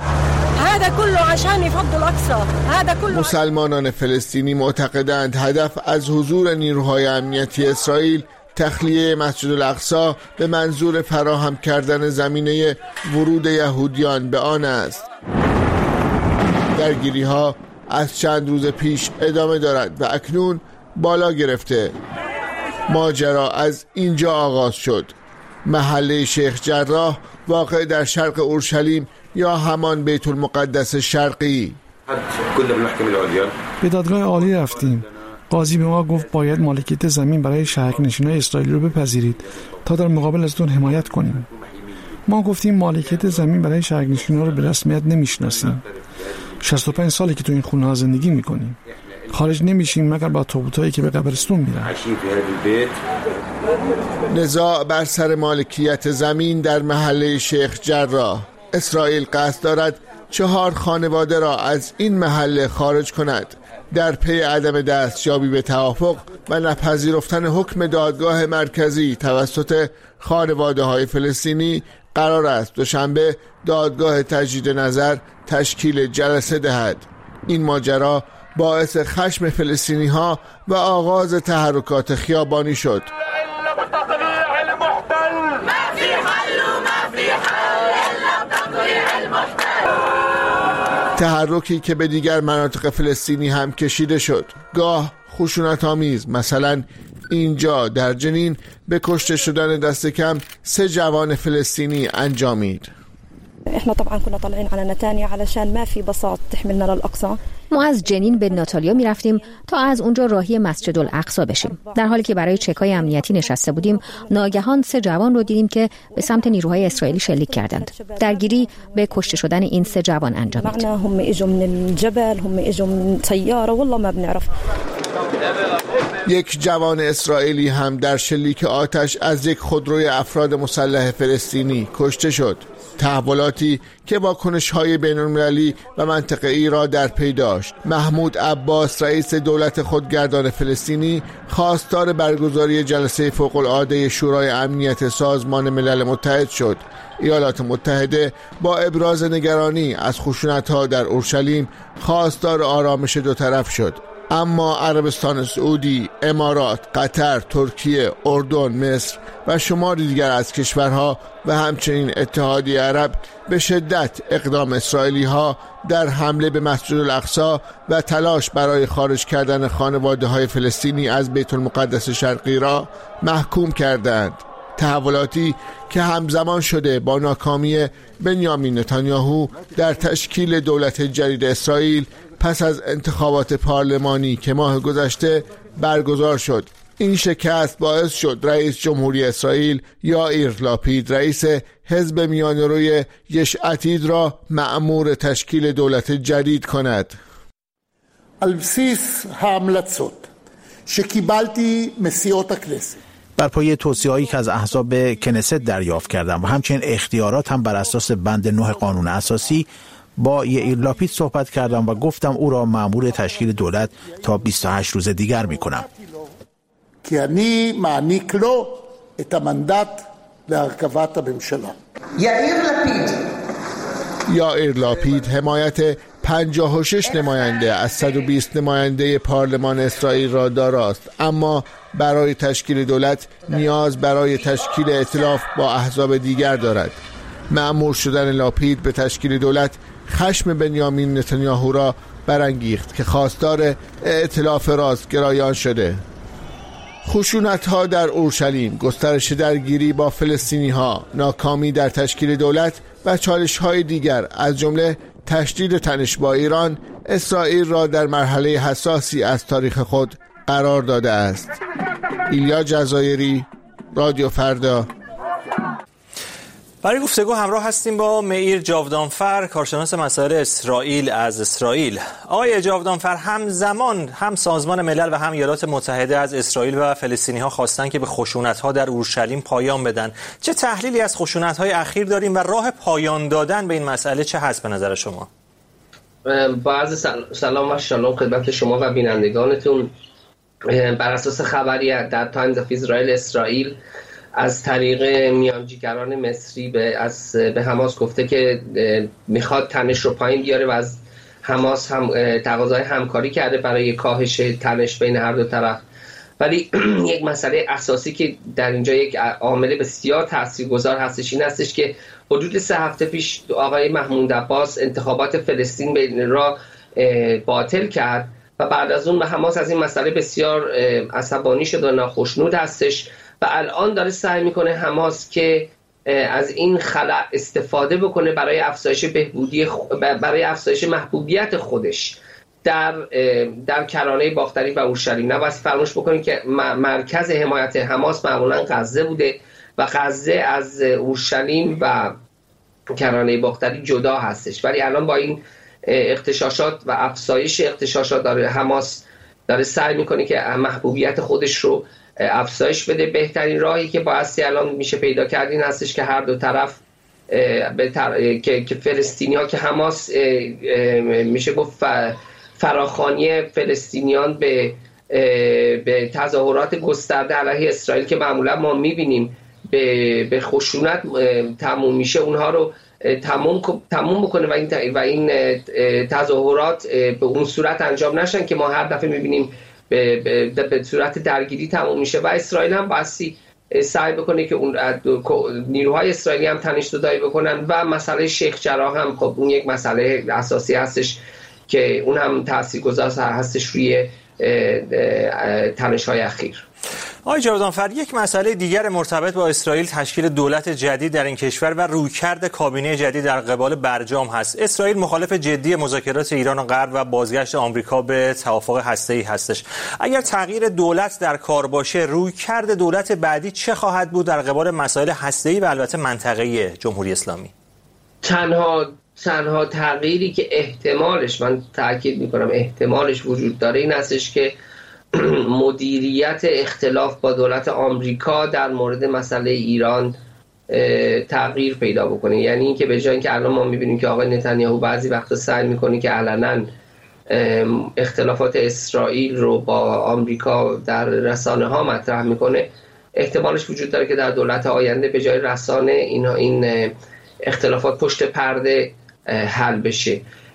مسلمانان فلسطینی معتقدند هدف از حضور نیروهای امنیتی اسرائیل تخلیه مسجد الاقصی به منظور فراهم کردن زمینه ورود یهودیان به آن است. درگیری ها از چند روز پیش ادامه دارد و اکنون بالا گرفته. ماجرا از اینجا آغاز شد. محله شیخ جراح واقع در شرق اورشلیم یا همان بیت المقدس شرقی. به دادگاه عالی رفتیم. قاضی به ما گفت باید مالکیت زمین برای شهرنشینان اسرائیلی رو بپذیرید تا در مقابل ازتون حمایت کنیم. ما گفتیم مالکیت زمین برای شهرنشینان رو به رسمیت نمیشناسیم. شصت و پنج ساله که تو این خونه ها زندگی میکنیم. خارج نمیشیم مگر با تابوتایی که به قبرستون میرن. نزاع بر سر مالکیت زمین در محله شیخ جراح. اسرائیل قصد دارد چهار خانواده را از این محله خارج کند. در پی عدم دستیابی به توافق و نپذیرفتن حکم دادگاه مرکزی توسط خانواده های فلسطینی قرار است دوشنبه دادگاه تجدید نظر تشکیل جلسه دهد. این ماجرا باعث خشم فلسطینی ها و آغاز تحرکات خیابانی شد. تحرکی که به دیگر مناطق فلسطینی هم کشیده شد. گاه خشونت‌آمیز، مثلا اینجا در جنین به کشته شدن دست کم سه جوان فلسطینی انجامید. احنا طبعا كنا طالعين على نتانيا علشان ما في بساط تحملنا للاقصى. ما از جنین به ناتالیا می رفتیم تا از اونجا راهی مسجد الاقصی بشیم. در حالی که برای چکای امنیتی نشسته بودیم، ناگهان سه جوان رو دیدیم که به سمت نیروهای اسرائیلی شلیک کردند. درگیری به کشته شدن این سه جوان انجامید. هم اجوا من الجبل، هم اجوا من سیاره، والله ما بنعرف. یک جوان اسرائیلی هم در شلیک آتش از یک خودروی افراد مسلح فلسطینی کشته شد. تحولاتی که واکنش‌های بین‌المللی و منطقه‌ای را در پی داشت. محمود عباس رئیس دولت خودگردان فلسطینی خواستار برگزاری جلسه فوق‌العاده شورای امنیت سازمان ملل متحد شد. ایالات متحده با ابراز نگرانی از خشونت‌ها در اورشلیم خواستار آرامش دو طرف شد. اما عربستان سعودی، امارات، قطر، ترکیه، اردن، مصر و شماری دیگر از کشورها و همچنین اتحادیه عرب به شدت اقدام اسرائیلی ها در حمله به مسجد الاقصی و تلاش برای خارج کردن خانواده های فلسطینی از بیت المقدس شرقی را محکوم کردند. تحولاتی که همزمان شده با ناکامی بنیامین نتانیاهو در تشکیل دولت جدید اسرائیل پس از انتخابات پارلمانی که ماه گذشته برگزار شد. این شکست باعث شد رئیس جمهوری اسرائیل یائیر لاپید رئیس حزب میانه‌روی یش عتید را مأمور تشکیل دولت جدید کند. البسیس ההמלצות שקיבלתי מסיעות הכנסת بر پایه توصیه‌هایی که از احزاب کنست دریافت کردم و همچنین اختیارات هم بر اساس بند نه قانون اساسی با یائیر لاپید صحبت کردم و گفتم او را مأمور تشکیل دولت تا بیست و هشت روز دیگر می‌کنم. כי אני מעניק לו את המנדט להרכבת הממשלה. یائیر لاپید یائیر لاپید حمایت پنجاه و شش نماینده از صد و بیست نماینده پارلمان اسرائیل را داراست، اما برای تشکیل دولت نیاز برای تشکیل ائتلاف با احزاب دیگر دارد. مأمور شدن لاپید به تشکیل دولت خشم بنیامین نتانیاهو را برانگیخت که خواستار ائتلاف راستگرایان شده. خشونت‌ها در اورشلیم، گسترش درگیری با فلسطینی‌ها، ناکامی در تشکیل دولت و چالش‌های دیگر از جمله تشدید تنش با ایران، اسرائیل را در مرحله حساسی از تاریخ خود قرار داده است. ایلیا جزایری، رادیو فردا. برای گفتگو همراه هستیم با مییر جاودانفر، کارشناس مسائل اسرائیل از اسرائیل. آقای جاودانفر، همزمان هم سازمان ملل و هم ایالات متحده از اسرائیل و فلسطینی‌ها خواستن که به خشونت‌ها در اورشلیم پایان بدن. چه تحلیلی از خشونت‌های اخیر داریم و راه پایان دادن به این مسئله چه هست به نظر شما؟ با عرض سلام و شالوم خدمت شما و بینندگانتون. بر اساس خبری در تایمز اف اسرائیل، اسرائیل از طریق میانجیگران مصری به از به حماس گفته که میخواد تنش رو پایین بیاره و از حماس هم تقاضای همکاری کرده برای کاهش تنش بین هر دو طرف. ولی یک مسئله اساسی که در اینجا یک عامل بسیار تاثیرگذار هستش این هستش که حدود سه هفته پیش آقای محمود عباس انتخابات فلسطین را باطل کرد و بعد از اون حماس از این مسئله بسیار عصبانی شد و ناخشنود هستش و الان داره سعی میکنه حماس که از این خلأ استفاده بکنه برای افزایش بهبودی برای افزایش محبوبیت خودش در در کرانه باختری و اورشلیم. نباید فراموش بکنید که مرکز حمایت حماس معمولا غزه بوده و غزه از اورشلیم و کرانه باختری جدا هستش، ولی الان با این اغتشاشات و افزایش اغتشاشات داره حماس داره سعی میکنه که محبوبیت خودش رو افزایش بده. بهترین راهی که بایستی الان میشه پیدا کرد این هستش که هر دو طرف به تر... که, که فلسطینی ها که حماس میشه گفت فراخوانی فلسطینیان به به تظاهرات گسترده علیه اسرائیل که معمولا ما میبینیم به به خشونت تموم میشه، اونها رو تموم تموم بکنه و این و این تظاهرات به اون صورت انجام نشن که ما هر دفعه میبینیم به, به, به صورت درگیری تموم میشه. و اسرائیل هم بایستی سعی بکنه که اون نیروهای اسرائیلی هم تنش زدایی بکنن و مسئله شیخ جراح هم خب اون یک مسئله اساسی هستش که اون هم تاثیرگذار هستش روی تنش‌های اخیر. آقای جاودانفر، یک مسئله دیگر مرتبط با اسرائیل تشکیل دولت جدید در این کشور و رویکرد کابینه جدید در قبال برجام هست. اسرائیل مخالف جدی مذاکرات ایران و غرب و بازگشت آمریکا به توافق هسته‌ای هستش. اگر تغییر دولت در کار باشه، رویکرد دولت بعدی چه خواهد بود در قبال مسائل هسته‌ای و البته منطقه‌ای جمهوری اسلامی؟ تنها تنها تغییری که احتمالش، من تاکید می‌کنم احتمالش وجود داره این هستش که مدیریت اختلاف با دولت آمریکا در مورد مسئله ایران تغییر پیدا بکنه. یعنی اینکه به جای اینکه الان ما می‌بینیم که آقای نتانیاهو بعضی وقتا سعی می‌کنه که علنا اختلافات اسرائیل رو با آمریکا در رسانه‌ها مطرح می‌کنه، احتمالش وجود داره که در دولت آینده به جای رسانه این این اختلافات پشت پرده حل بشه.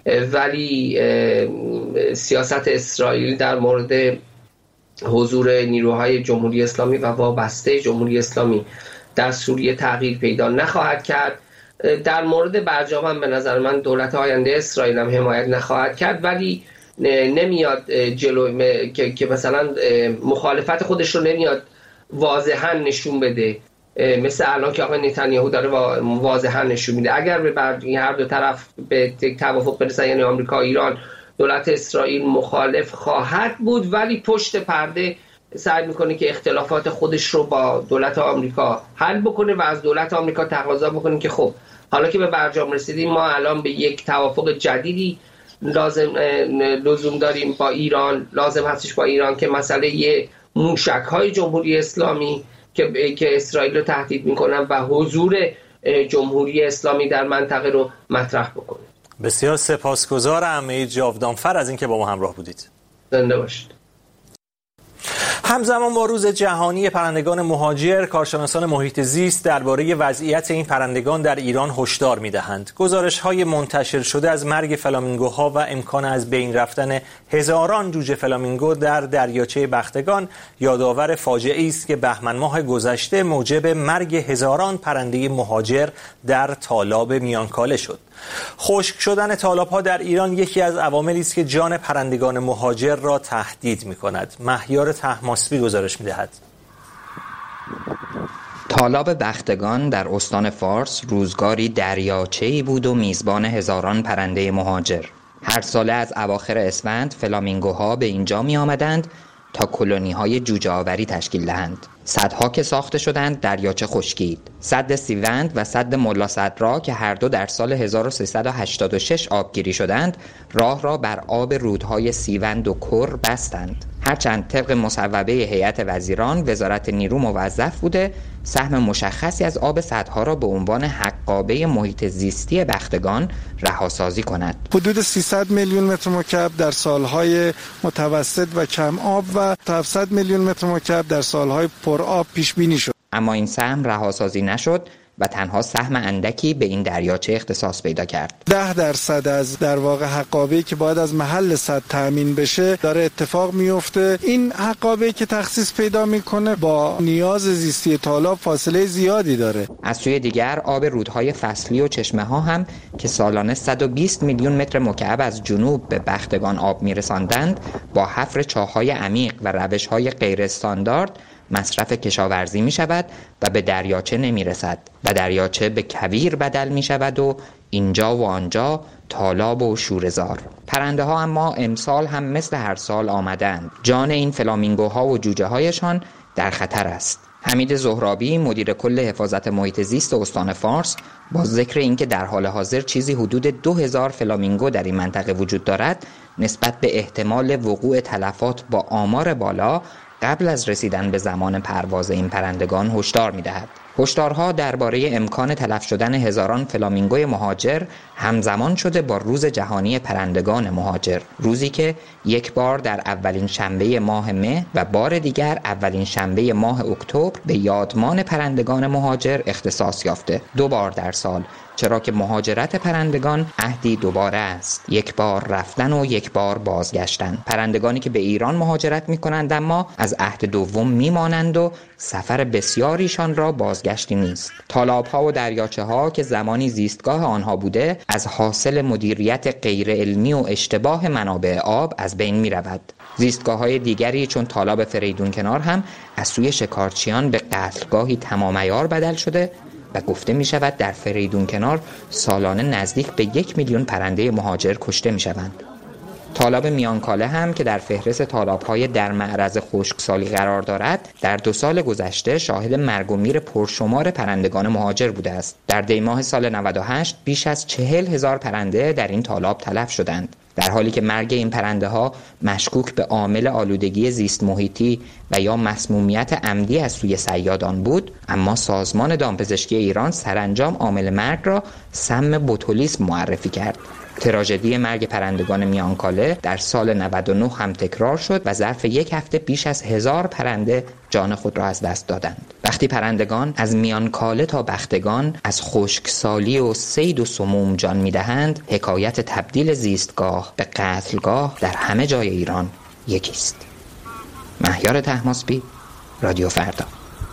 ولی سیاست اسرائیل در مورد حضور نیروهای جمهوری اسلامی و وابسته جمهوری اسلامی در سوریه تغییر پیدا نخواهد کرد. در مورد برجام هم به نظر من دولت آینده اسرائیل هم حمایت نخواهد کرد، ولی نمیاد جلو که, که مثلا مخالفت خودش رو نمیاد واضحا نشون بده، مثل الان که آقای نتانیاهو داره واضحا نشون میده. اگر به بر این هر دو طرف به توافق برسن، یعنی آمریکا و ایران، دولت اسرائیل مخالف خواهد بود، ولی پشت پرده سعی میکنه که اختلافات خودش رو با دولت آمریکا حل بکنه و از دولت آمریکا تقاضا بکنه که خب حالا که به برجام رسیدیم، ما الان به یک توافق جدیدی لازم لزوم داریم با ایران، لازم هستش با ایران که مسئله موشک‌های جمهوری اسلامی که که اسرائیل رو تهدید میکنن و حضور جمهوری اسلامی در منطقه رو مطرح بکنه. بسیار سپاسگزارم امید جاودانفر از اینکه با ما همراه بودید. زنده باشید. همزمان با روز جهانی پرندگان مهاجر، کارشناسان محیط زیست درباره وضعیت این پرندگان در ایران هشدار می‌دهند. گزارش‌های منتشر شده از مرگ فلامینگوها و امکان از بین رفتن هزاران جوجه فلامینگو در دریاچه بختگان یادآور فاجعه‌ای است که بهمن ماه گذشته موجب مرگ هزاران پرنده مهاجر در تالاب میانکاله شد. خشک شدن تالاب‌ها در ایران یکی از عواملی است که جان پرندگان مهاجر را تهدید می‌کند. مهیار طهماسبی گزارش می‌دهد. تالاب بختگان در استان فارس روزگاری دریاچه‌ای بود و میزبان هزاران پرنده مهاجر. هر ساله از اواخر اسفند فلامینگوها به اینجا می آمدند تا کلونی‌های جوجه آوری تشکیل دهند. سدها که ساخته شدند دریاچه خشکید. سد سیوند و سد ملا صدرا که هر دو در سال هزار و سیصد و هشتاد و شش آبگیری شدند، راه را بر آب رودهای سیوند و کر بستند. هرچند طبق مصوبه هیئت وزیران وزارت نیرو موظف بوده سهم مشخصی از آب سدها را به عنوان حقابه محیط زیستی بختگان رهاسازی کند. حدود سیصد میلیون متر مکعب در سالهای متوسط و کم آب و تا هفتصد میلیون متر مکعب در سالهای پر آب پیش بینی شد. اما این سهم رهاسازی نشد و تنها سهم اندکی به این دریاچه اختصاص پیدا کرد. ده درصد از در واقع حقابه‌ای که باید از محل سد تامین بشه داره اتفاق میفته. این حقابه‌ای که تخصیص پیدا میکنه با نیاز زیستی تالاب فاصله زیادی داره. از سوی دیگر آب رودهای فصلی و چشمه ها هم که سالانه صد و بیست میلیون متر مکعب از جنوب به بختگان آب میرساندند، با حفر چاه‌های عمیق و روش‌های غیر استاندارد مصرف کشاورزی می شود و به دریاچه نمی رسد و دریاچه به کویر بدل می شود و اینجا و آنجا تالاب و شوره‌زار. پرنده ها اما امسال هم مثل هر سال آمدند. جان این فلامینگوها و جوجه هایشان در خطر است. حمید زهرابی مدیر کل حفاظت محیط زیست استان فارس با ذکر اینکه در حال حاضر چیزی حدود دو هزار فلامینگو در این منطقه وجود دارد، نسبت به احتمال وقوع تلفات با آمار بالا قبل از رسیدن به زمان پرواز این پرندگان هشدار می‌دهد. هشدارها درباره امکان تلف شدن هزاران فلامینگوی مهاجر همزمان شده با روز جهانی پرندگان مهاجر، روزی که یک بار در اولین شنبه ماه مه و بار دیگر اولین شنبه ماه اکتبر به یادمان پرندگان مهاجر اختصاص یافته. دو بار در سال، چرا که مهاجرت پرندگان عهدی دوباره است، یک بار رفتن و یک بار بازگشتن. پرندگانی که به ایران مهاجرت می کنند اما از عهد دوم می مانند و سفر بسیاریشان را بازگشتی نیست. تالاب‌ها و دریاچه‌ها که زمانی زیستگاه آنها بوده، از حاصل مدیریت غیر علمی و اشتباه منابع آب از بین می رود. زیستگاه‌های دیگری چون تالاب فریدون کنار هم از سوی شکارچیان به قتلگاهی تمام عیار بدل شده و گفته می شود در فریدون کنار سالانه نزدیک به یک میلیون پرنده مهاجر کشته می شوند. تالاب میانکاله هم که در فهرست تالاب‌های در معرض خشکسالی قرار دارد، در دو سال گذشته شاهد مرگ و میر پرشمار پرندگان مهاجر بوده است. در دی ماه سال نود و هشت بیش از چهل هزار پرنده در این تالاب تلف شدند. در حالی که مرگ این پرنده ها مشکوک به عامل آلودگی زیست محیطی و یا مسمومیت عمدی از سوی صیادان بود، اما سازمان دامپزشکی ایران سرانجام عامل مرگ را سم بوتولیسم معرفی کرد. تراژدی مرگ پرندگان میانکاله در سال نود و نه هم تکرار شد و ظرف یک هفته بیش از هزار پرنده جان خود را از دست دادند. وقتی پرندگان از میانکاله تا بختگان از خشکسالی و صید و سموم جان می‌دهند، حکایت تبدیل زیستگاه به قتلگاه در همه جای ایران یکیست. مهیار طهماسبی، رادیو فردا.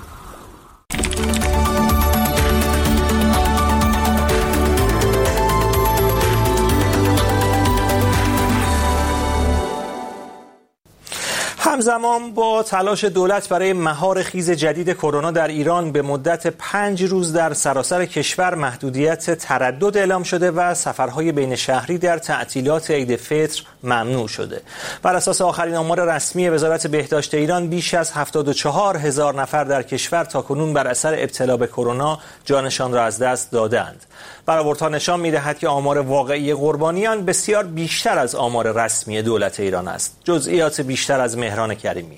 همزمان با تلاش دولت برای مهار خیز جدید کرونا در ایران، به مدت پنج روز در سراسر کشور محدودیت تردد اعلام شده و سفرهای بین شهری در تعطیلات عید فطر ممنوع شده. بر اساس آخرین آمار رسمی وزارت بهداشت ایران، بیش از هفتاد و چهار هزار نفر در کشور تاکنون بر اثر ابتلا به کرونا جانشان را از دست دادند. برآوردها نشان می‌دهد که آمار واقعی قربانیان بسیار بیشتر از آمار رسمی دولت ایران است. جزئیات بیشتر از مهران کریمی.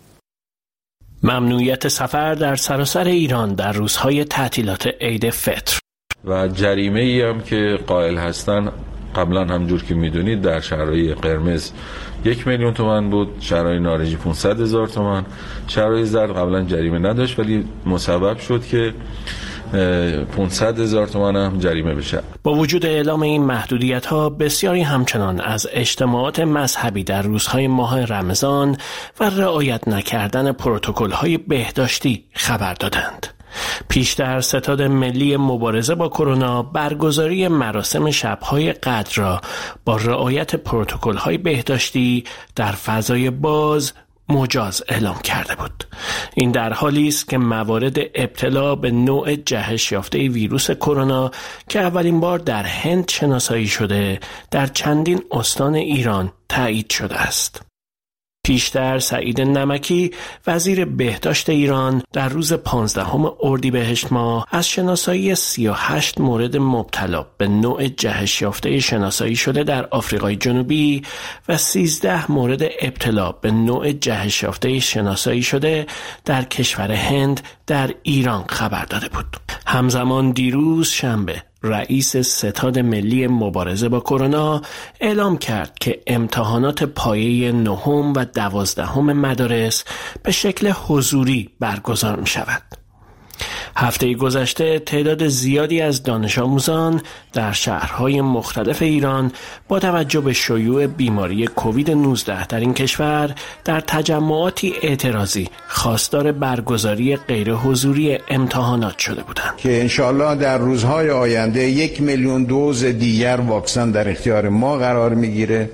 ممنوعیت سفر در سراسر ایران در روزهای تعطیلات عید فطر و جریمه‌ای هم که قائل هستن، قبلا همجور که میدونید در شهرهای قرمز یک میلیون تومان بود، شهرهای نارنجی پانصد هزار تومان، شهرهای زرد قبلا جریمه نداشت ولی مسبب شد که پانصد هزار تومان هم جریمه بشه. با وجود اعلام این محدودیت ها، بسیاری همچنان از اجتماعات مذهبی در روزهای ماه رمضان و رعایت نکردن پروتکل های بهداشتی خبر دادند. پیشتر ستاد ملی مبارزه با کرونا برگزاری مراسم شب‌های قدر را با رعایت پروتکل‌های بهداشتی در فضای باز مجاز اعلام کرده بود. این در حالی است که موارد ابتلا به نوع جهش یافته ویروس کرونا که اولین بار در هند شناسایی شده، در چندین استان ایران تایید شده است. پیشتر سعید نمکی وزیر بهداشت ایران در روز پانزدهم اردیبهشت ماه از شناسایی سی و هشت مورد مبتلا به نوع جهش یافته شناسایی شده در آفریقای جنوبی و سیزده مورد ابتلا به نوع جهش یافته شناسایی شده در کشور هند در ایران خبر داده بود. همزمان دیروز شنبه رئیس ستاد ملی مبارزه با کرونا اعلام کرد که امتحانات پایه نهم و دوازدهم مدارس به شکل حضوری برگزار می شود. هفته گذشته تعداد زیادی از دانش آموزان در شهرهای مختلف ایران با توجه به شیوع بیماری کووید نوزده در این کشور در تجمعاتی اعتراضی خواستار برگزاری غیر حضوری امتحانات شده بودند که انشالله در روزهای آینده یک میلیون دوز دیگر واکسن در اختیار ما قرار میگیره.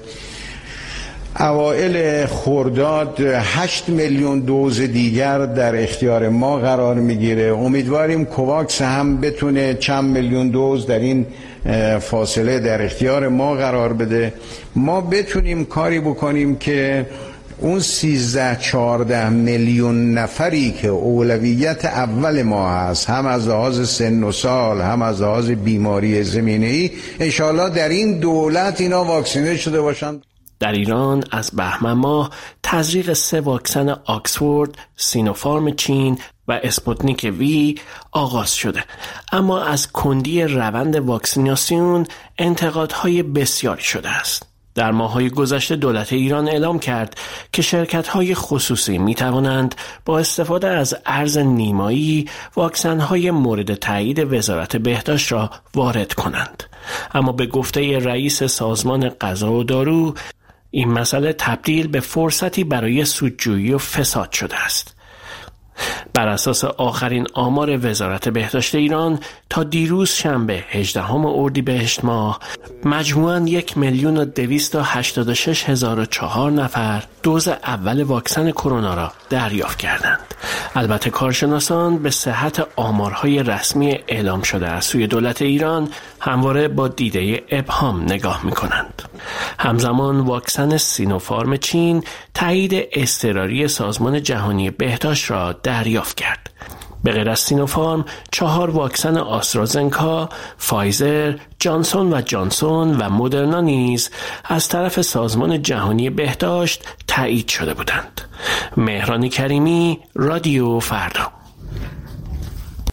اوائل خرداد هشت میلیون دوز دیگر در اختیار ما قرار میگیره. امیدواریم کوواکس هم بتونه چند میلیون دوز در این فاصله در اختیار ما قرار بده. ما بتونیم کاری بکنیم که اون سیزده چهارده میلیون نفری که اولویت اول ما هست، هم از لحاظ سن و سال هم از لحاظ بیماری زمینه‌ای، انشالله در این دولت اینا واکسینه شده باشند. در ایران از بهمن ماه تزریق سه واکسن آکسفورد، سینوفارم چین و اسپوتنیک وی آغاز شده، اما از کندی روند واکسیناسیون انتقادهای بسیاری شده است. در ماه‌های گذشته دولت ایران اعلام کرد که شرکت‌های خصوصی می‌توانند با استفاده از ارز نیمایی واکسن‌های مورد تایید وزارت بهداشت را وارد کنند، اما به گفته رئیس سازمان غذا و دارو این مسئله تبدیل به فرصتی برای سودجویی و فساد شده است. بر اساس آخرین آمار وزارت بهداشت ایران تا دیروز شنبه هجدهم اردیبهشت ماه مجموعاً یک میلیون و دویست و هشتاد و شش هزار و چهار نفر دوز اول واکسن کرونا را دریافت کردند. البته کارشناسان به صحت آمارهای رسمی اعلام شده از سوی دولت ایران همواره با دیده ابهام نگاه می‌کنند. همزمان واکسن سینوفارم چین تایید اضطراری سازمان جهانی بهداشت را دریافت کرد. به غیر از سینوفارم، چهار واکسن آسترازنکا، فایزر، جانسون و جانسون و مدرنا نیز از طرف سازمان جهانی بهداشت تایید شده بودند. مهران کریمی، رادیو فردا.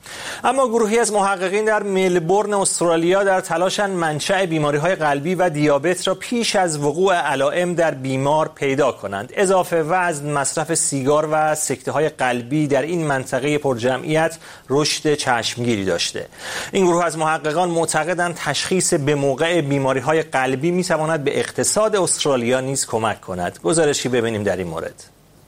اما گروهی از محققین در ملبورن استرالیا در تلاشند منشأ بیماری‌های قلبی و دیابت را پیش از وقوع علائم در بیمار پیدا کنند. اضافه وزن، مصرف سیگار و سکته‌های قلبی در این منطقه پرجمعیت رشد چشمگیری داشته. این گروه از محققان معتقدند تشخیص به موقع بیماری‌های قلبی می‌تواند به اقتصاد استرالیا نیز کمک کند. گزارشی ببینیم در این مورد.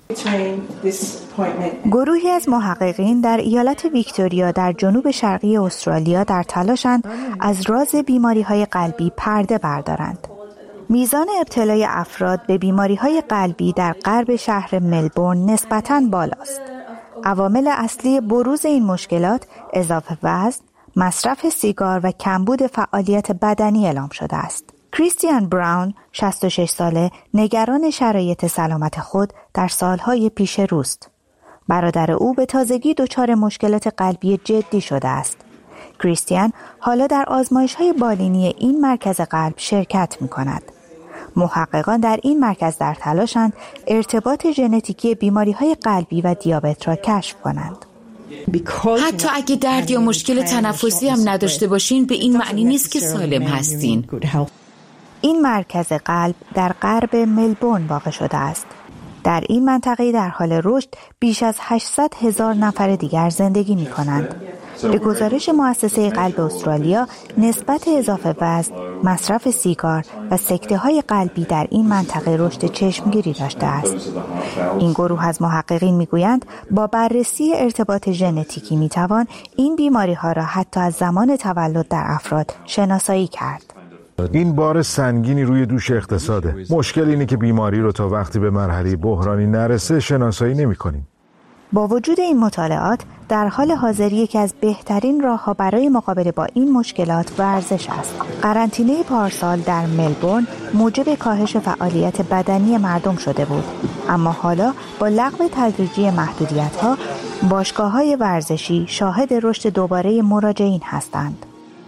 گروهی از محققین در ایالت ویکتوریا در جنوب شرقی استرالیا در تلاشند از راز بیماری‌های قلبی پرده بردارند. میزان ابتلای افراد به بیماری‌های قلبی در غرب شهر ملبورن نسبتاً بالاست. عوامل اصلی بروز این مشکلات اضافه وزن، مصرف سیگار و کمبود فعالیت بدنی اعلام شده است. کریستیان براون، شصت و شش ساله، نگران شرایط سلامت خود در سالهای پیش روست. برادر او به تازگی دچار مشکلات قلبی جدی شده است. کریستیان حالا در آزمایش‌های بالینی این مرکز قلب شرکت می‌کند. محققان در این مرکز در تلاشند ارتباط ژنتیکی بیماری‌های قلبی و دیابت را کشف کنند. حتی اگه درد یا مشکل تنفسی هم نداشته باشین به این معنی نیست که سالم هستین. این مرکز قلب در غرب ملبورن واقع شده است. در این منطقه در حال رشد بیش از هشتصد هزار نفر دیگر زندگی می کنند. به گزارش مؤسسه قلب استرالیا، نسبت اضافه وزن، مصرف سیگار و سکته‌های قلبی در این منطقه رشد چشمگیری داشته است. این گروه از محققین میگویند با بررسی ارتباط ژنتیکی میتوان این بیماری‌ها را حتی از زمان تولد در افراد شناسایی کرد. این بار سنگینی روی دوش اقتصاده. مشکل اینه که بیماری رو تا وقتی به مرحله بحرانی نرسه شناسایی نمی‌کنیم. با وجود این مطالعات، در حال حاضر یکی از بهترین راه‌ها برای مقابله با این مشکلات ورزش است. قرنطینه پارسال در ملبورن موجب کاهش فعالیت بدنی مردم شده بود، اما حالا با لغو تدریجی محدودیت‌ها، باشگاه‌های ورزشی شاهد رشد دوباره مراجعین هستند.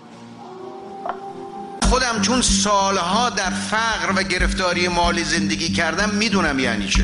خودم چون سالها در فقر و گرفتاری مالی زندگی کردم میدونم یعنی چه.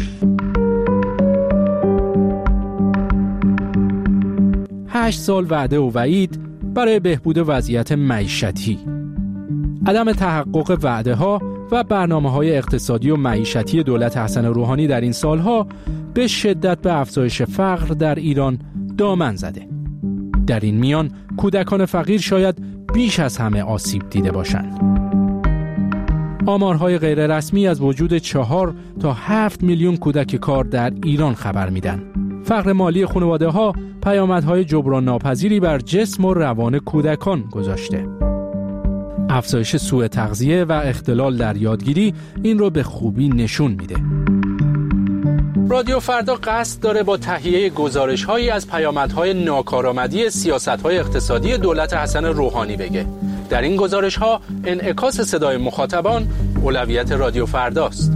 هشت سال وعده و وعید برای بهبود وضعیت معیشتی. عدم تحقق وعده ها و برنامه های اقتصادی و معیشتی دولت حسن روحانی در این سالها به شدت به افزایش فقر در ایران دامن زده. در این میان کودکان فقیر شاید بیش از همه آسیب دیده باشند. آمارهای غیر رسمی از وجود چهار تا هفت میلیون کودک کار در ایران خبر میدن. فقر مالی خانواده ها پیامدهای جبران ناپذیری بر جسم و روان کودکان گذاشته. افزایش سوء تغذیه و اختلال در یادگیری این رو به خوبی نشون میده. رادیو فردا قصد داره با تهیه گزارش‌هایی از پیامدهای ناکارآمدی سیاست‌های اقتصادی دولت حسن روحانی بگه. در این گزارش‌ها انعکاس صدای مخاطبان اولویت رادیو فرداست.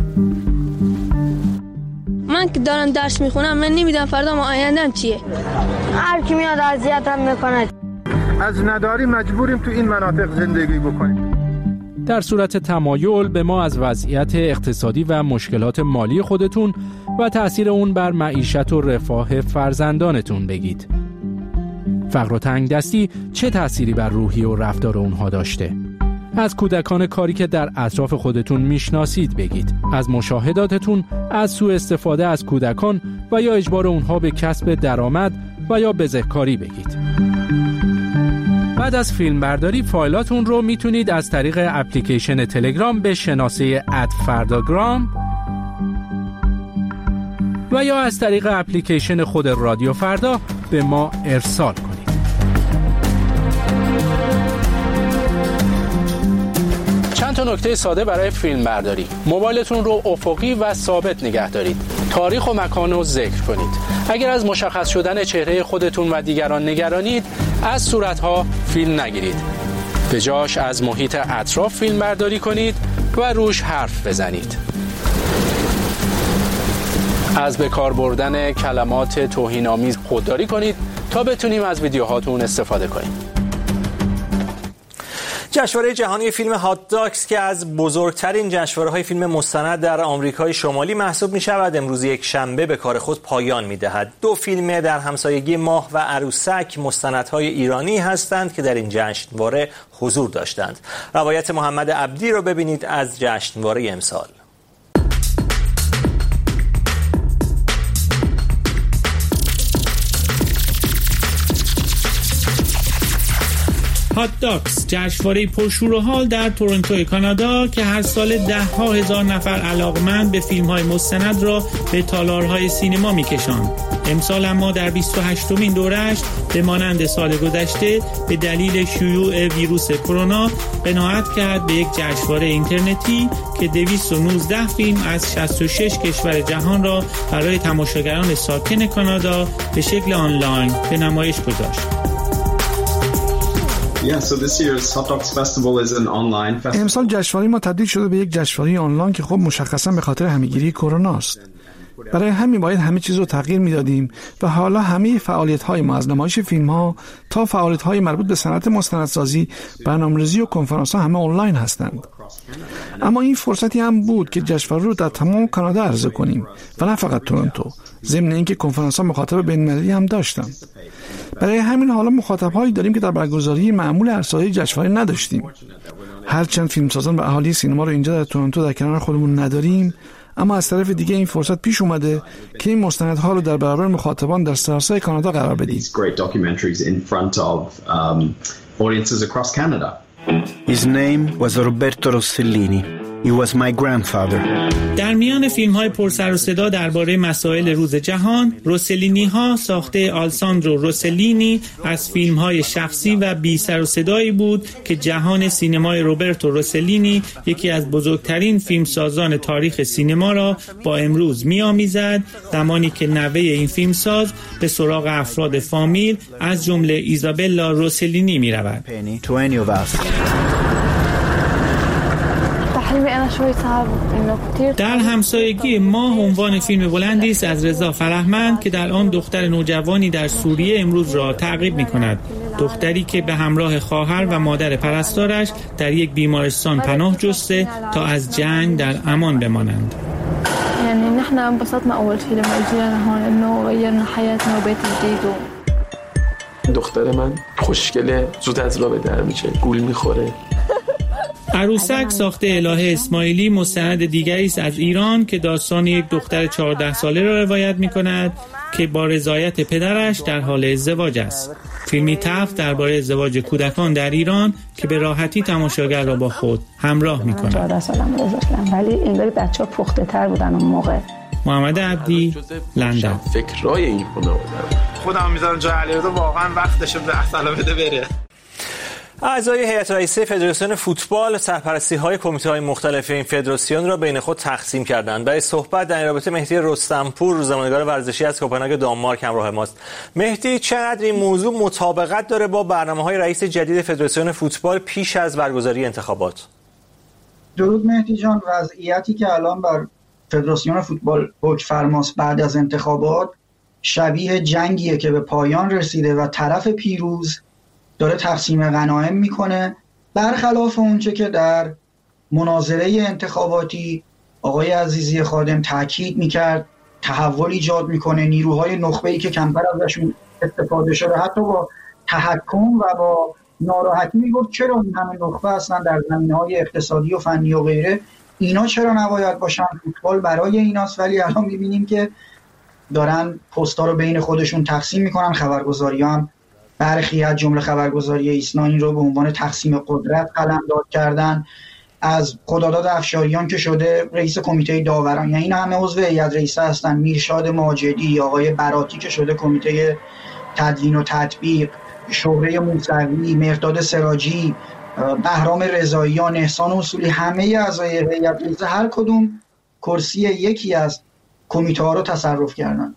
من که دارم درس میخونم، من نمیدونم فردا ما آیندم چیه. هر کی میاد اذیتم میکنه. از نداری مجبوریم تو این مناطق زندگی بکنیم. در صورت تمایل به ما از وضعیت اقتصادی و مشکلات مالی خودتون و تأثیر اون بر معیشت و رفاه فرزندانتون بگید. فقر و تنگدستی چه تأثیری بر روحی و رفتار اونها داشته؟ از کودکان کاری که در اطراف خودتون میشناسید بگید. از مشاهداتتون از سوء استفاده از کودکان و یا اجبار اونها به کسب درآمد و یا بزهکاری بگید. بعد از فیلم برداری فایلاتون رو میتونید از طریق اپلیکیشن تلگرام به شناسه ات فرداگرام و یا از طریق اپلیکیشن خود رادیو فردا به ما ارسال کنید. چند تا نکته ساده برای فیلم برداری. موبایلتون رو افقی و ثابت نگه دارید. تاریخ و مکان رو ذکر کنید. اگر از مشخص شدن چهره خودتون و دیگران نگرانید، از صورتها فیلم نگیرید. به جاش از محیط اطراف فیلم برداری کنید و روش حرف بزنید. از به کار بردن کلمات توهین‌آمیز خودداری کنید تا بتونیم از ویدیوهاتون استفاده کنیم. جشنواره جهانی فیلم هات داگز که از بزرگترین جشنواره‌های فیلم مستند در آمریکای شمالی محسوب می‌شود، امروز یک شنبه به کار خود پایان می‌دهد. دو فیلم در همسایگی ماه و عروسک مستندهای ایرانی هستند که در این جشنواره حضور داشتند. روایت محمد عبدی رو ببینید از جشنواره امسال. هات داگز جشنواره پرشور و حال در تورنتو کانادا که هر سال ده ها هزار نفر علاقمند به فیلم‌های مستند را به تالارهای سینما می‌کشاند. امسال اما در بیست و هشتمین دوره‌اش به مانند سال گذشته به دلیل شیوع ویروس کرونا قناعت کرد به یک جشنواره اینترنتی که دویست و نوزده فیلم از شصت و شش کشور جهان را برای تماشاگران ساکن کانادا به شکل آنلاین به نمایش گذاشت. امسال جشنواره ما تبدیل شده به یک جشنواره آنلاین که خب مشخصا به خاطر همهگیری کرونا است. برای همین باید همه چیز رو تغییر میدادیم و حالا همه فعالیت‌های ما از نمایش فیلم‌ها تا فعالیت‌های مربوط به صنعت مستندسازی، برنامه‌ریزی و کنفرانس‌ها همه آنلاین هستند. اما این فرصتی هم بود که جشنواره رو در تمام کانادا عرضه کنیم و نه فقط تورنتو، ضمن اینکه کنفرانس‌ها مخاطب بین‌المللی هم داشتند. برای همین حالا مخاطب‌هایی داریم که در برگزاری معمول عرصه‌های جشنواره نداشتیم. هرچند فیلمسازان و اهالی سینما رو اینجا در تورنتو در کنار خودمون نداریم، اما از طرف دیگه این فرصت پیش اومده که این مستندها رو در برابر مخاطبان در سراسر کانادا قرار بدیم. His name was Roberto Rossellini. He was my grandfather. در میان فیلم‌های پرسر و صدا درباره مسائل روز جهان، روسلینی ها ساخته آلساندرو روسلینی از فیلم‌های شخصی و بی سر و صدایی بود که جهان سینمای روبرتو روسلینی، یکی از بزرگترین فیلمسازان تاریخ سینما را با امروز می‌آمیزد، زمانی که نوه این فیلمساز به سراغ افراد فامیل از جمله ایزابلا روسلینی می‌رود. در همسایگی ماه عنوان فیلم بلندی است از رضا فرهمند که در آن دختر نوجوانی در سوریه امروز را تعقیب می‌کند. دختری که به همراه خواهر و مادر پرستارش در یک بیمارستان پناه جسته تا از جنگ در امان بمانند. یعنی نحن انبسطنا اول شيء لما اجينا هون انه غيرنا حياتنا وبيت جديد. دختر من خوشگله، زود از راه به در میشه، گول میخوره. عروسک ساخته الهه اسماعیلی مستند دیگری است از ایران که داستان یک دختر چهارده ساله را روایت می‌کند که با رضایت پدرش در حال ازدواج است. فیلمی تلخ درباره ازدواج کودکان در ایران که به راحتی تماشاگر را با خود همراه می‌کند. چهارده سالم گذاشتم ولی انگار بچه‌ها پخته‌تر بودن اون موقع. محمد عبدی، لندن. فکرای این خدا خودم میذارم جای علیرضا، واقعا وقتشه به اصلا بده بره. اعضای هیئت رئیسه فدراسیون فوتبال سرپرستی‌های کمیته‌های مختلف این فدراسیون را بین خود تقسیم کردند. برای صحبت در این رابطه مهدی رستمپور، روزنامه‌نگار ورزشی از کوپنهاگ دانمارک همراه ماست. مهدی، چقدر این موضوع مطابقت داره با برنامه‌های رئیس جدید فدراسیون فوتبال پیش از برگزاری انتخابات؟ درود مهدی جان، وضعیتی که الان بر فدراسیون فوتبال حکم فرماست بعد از انتخابات شبیه جنگیه که به پایان رسیده و طرف پیروز داره تقسیم غنایم میکنه، برخلاف اونچه که در مناظره انتخاباتی آقای عزیزی خادم تاکید میکرد تحول ایجاد میکنه، نیروهای نخبه‌ای که کمتر ازشون استفاده شده حتی با تحکم و با ناراحتی میگفت چرا این همه نخبه هستن در زمینه‌های اقتصادی و فنی و غیره، اینا چرا نباید باشن، فوتبال برای ایناست. ولی الان میبینیم که دارن پست‌ها رو بین خودشون تقسیم میکنن. خبرگزاری‌ها هم برخی از جمله خبرگزاری ایسنا این رو به عنوان تقسیم قدرت قلمداد کردن. از خداداد افشاریان که شده رئیس کمیته داوران، یعنی این همه عضو هیئت رئیسه هستن، میرشاد ماجدی، آقای براتی که شده کمیته تدوین و تطبیق، شهره موسوی، مرداد سراجی، بهرام رضاییان، احسان اصولی، همه اعضای هیئت رئیسه هر کدوم کرسی یکی از کمیته ها رو تصرف کردن.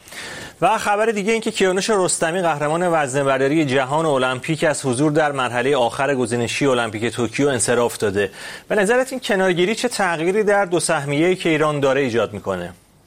و خبر دیگه این که کیانوش رستمی قهرمان وزنه‌برداری جهان المپیک از حضور در مرحله آخر گزینشی المپیک توکیو انصراف داده. به نظرت این کنارگیری چه تغییری در دو سهمیه‌ای که ایران داره ایجاد میکنه؟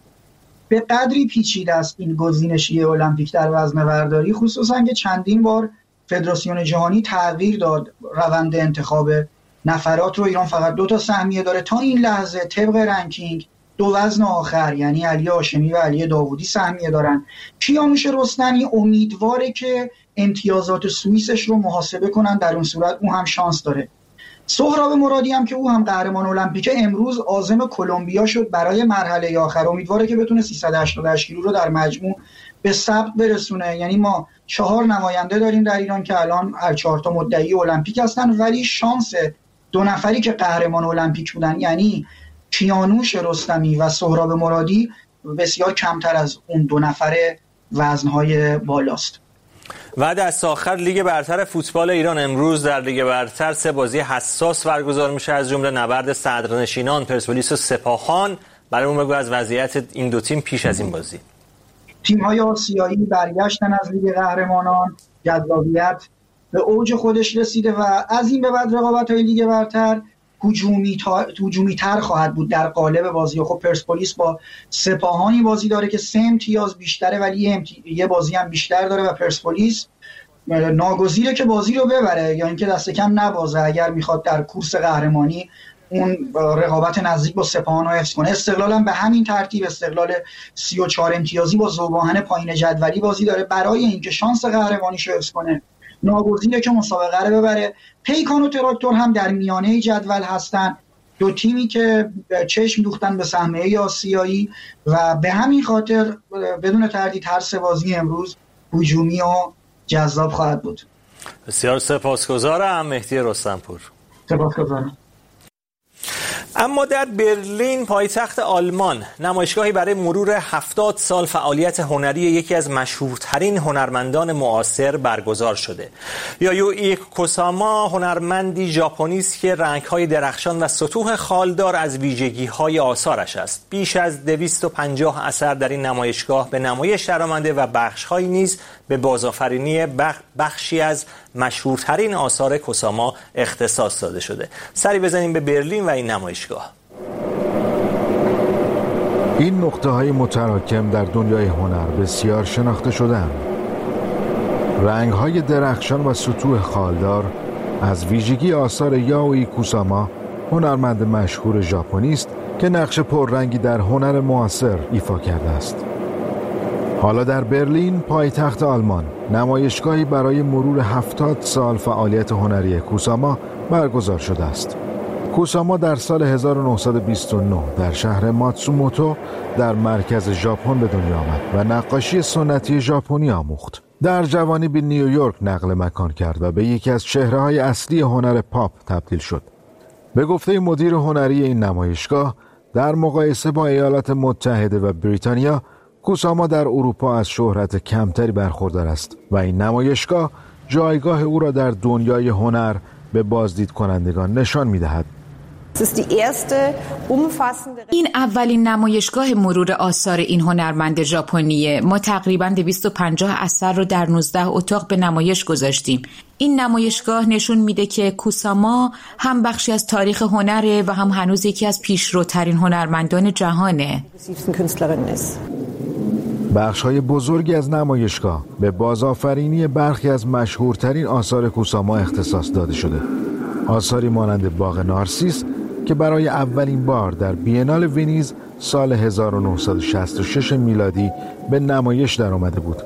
به قدری پیچیده است این گزینشی المپیک در وزنه‌برداری، خصوصا که چندین بار فدراسیون جهانی تغییر داد روند انتخاب نفرات رو. ایران فقط دو تا سهمیه داره تا این لحظه طبق رنکینگ. دو وزن آخر یعنی علی هاشمی و علی داوودی سهمیه دارن. کیانوش رستمی امیدواره که امتیازات سوئیسش رو محاسبه کنن، در اون صورت او هم شانس داره. سهراب مرادی هم که او هم قهرمان المپیک امروز عازم کلمبیا شد برای مرحله آخر، امیدواره که بتونه سیصد و هشتاد و هشت کیلو رو در مجموع به ثبت برسونه. یعنی ما چهار نماینده داریم در ایران که الان هر چهار تا مدعی المپیک هستن، ولی شانس دو نفری که قهرمان المپیک بودن یعنی کیانوش رستمی و سهراب مرادی بسیار کمتر از اون دو نفر وزنهای بالاست. و دست آخر لیگ برتر فوتبال ایران امروز در لیگ برتر سه بازی حساس برگزار میشه، از جمله نبرد صدرنشینان پرسپولیس و سپاهان. برامون بگو از وضعیت این دو تیم پیش از این بازی. تیم‌های آسیایی برگشتن از لیگ قهرمانان، جذابیت به اوج خودش رسیده و از این به بعد رقابت‌های لیگ برتر هجومی تا... هجومی تر خواهد بود در قالب بازی. خب پرسپولیس با سپاهانی بازی داره که سه امتیاز بیشتره ولی یه, امتی... یه بازی هم بیشتر داره و پرسپولیس ناگزیره که بازی رو ببره یا اینکه دست کم نبازه اگر میخواد در کورس قهرمانی اون رقابت نزدیک با سپاهان رو حفظ کنه. استقلال هم به همین ترتیب، استقلال سی و چهار امتیازی با ذوباهن پایین جدولی بازی داره. برای اینکه شانس قهرمانیش رو حفظ کنه ناگزیره که مسابقه رو ببره. پیکان و تراکتور هم در میانه جدول هستن، دو تیمی که چشم دوختن به سهمیه آسیایی و به همین خاطر بدون تردید هر سه بازی امروز هجومی و جذاب خواهد بود. بسیار سپاسگزارم مهدی رستمپور. سپاسگزارم. اما در برلین پایتخت آلمان نمایشگاهی برای مرور هفتاد سال فعالیت هنری یکی از مشهورترین هنرمندان معاصر برگزار شده. یایوئی کوساما هنرمندی ژاپنی است که رنگ‌های درخشان و سطوح خالدار از ویژگی‌های آثارش است. بیش از دویست و پنجاه اثر در این نمایشگاه به نمایش درآمده و بخش‌هایی نیز به بازآفرینی بخشی از مشهورترین آثار کوساما اختصاص داده شده. سری بزنیم به برلین و این نمایشگاه. این نقطه‌های متراکم در دنیای هنر بسیار شناخته شده‌اند. رنگ‌های درخشان و سطوح خالدار از ویژگی آثار یایوئی کوساما، هنرمند مشهور ژاپنی است که نقش پررنگی در هنر معاصر ایفا کرده است. حالا در برلین پایتخت آلمان نمایشگاهی برای مرور هفتاد سال فعالیت هنری کوساما برگزار شده است. کوساما در سال هزار و نهصد و بیست و نه در شهر ماتسوموتو در مرکز ژاپن به دنیا آمد و نقاشی سنتی ژاپنی آموخت. در جوانی به نیویورک نقل مکان کرد و به یکی از چهره‌های اصلی هنر پاپ تبدیل شد. به گفته مدیر هنری این نمایشگاه، در مقایسه با ایالات متحده و بریتانیا، کوساما در اروپا از شهرت کمتری برخوردار است و این نمایشگاه جایگاه او را در دنیای هنر به بازدید کنندگان نشان می‌دهد. این اولین نمایشگاه مرور آثار این هنرمند ژاپنیه. ما تقریباً دویست و پنجاه اثر رو در نوزده اتاق به نمایش گذاشتیم. این نمایشگاه نشون میده که کوساما هم بخشی از تاریخ هنره و هم هنوز یکی از پیشروترین هنرمندان جهانه. بخش‌های بزرگی از نمایشگاه به بازآفرینی برخی از مشهورترین آثار کوساما اختصاص داده شده. آثاری مانند باغ نارسیس که برای اولین بار در بینال ونیز سال هزار و نهصد و شصت و شش میلادی به نمایش درآمده بود.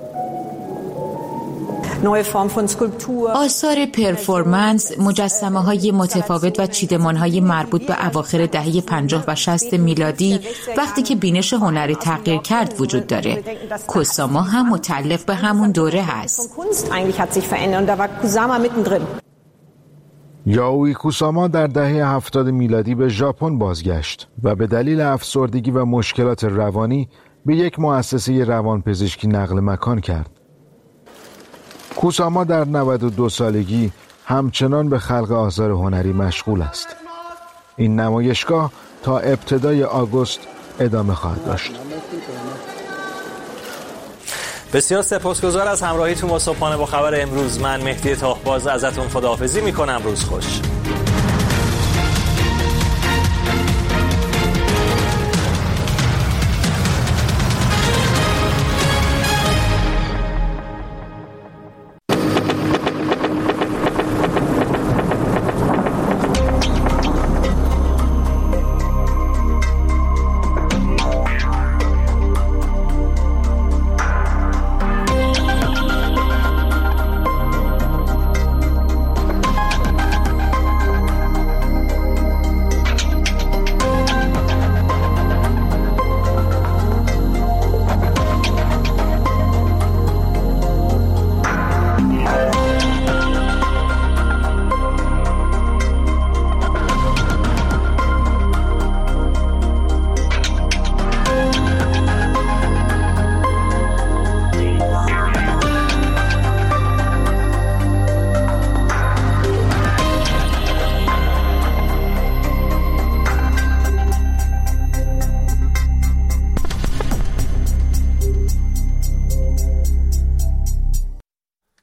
آثار پرفورمنس، مجسمه های متفاوت و چیدمان های مربوط به اواخر دهه پنجاه و شصت میلادی وقتی که بینش هنری تغییر کرد وجود داره. کوساما هم متعلق به همون دوره هست. یایوئی کوساما در دهه هفتاد میلادی به ژاپن بازگشت و به دلیل افسردگی و مشکلات روانی به یک مؤسسه روانپزشکی نقل مکان کرد. کوساما در نود و دو سالگی همچنان به خلق آثار هنری مشغول است. این نمایشگاه تا ابتدای آگوست ادامه خواهد داشت. بسیار سپاسگزار از همراهیتون با صبحانه با خبر امروز. من مهدی تاهباز ازتون خداحافظی میکنم. روز خوش.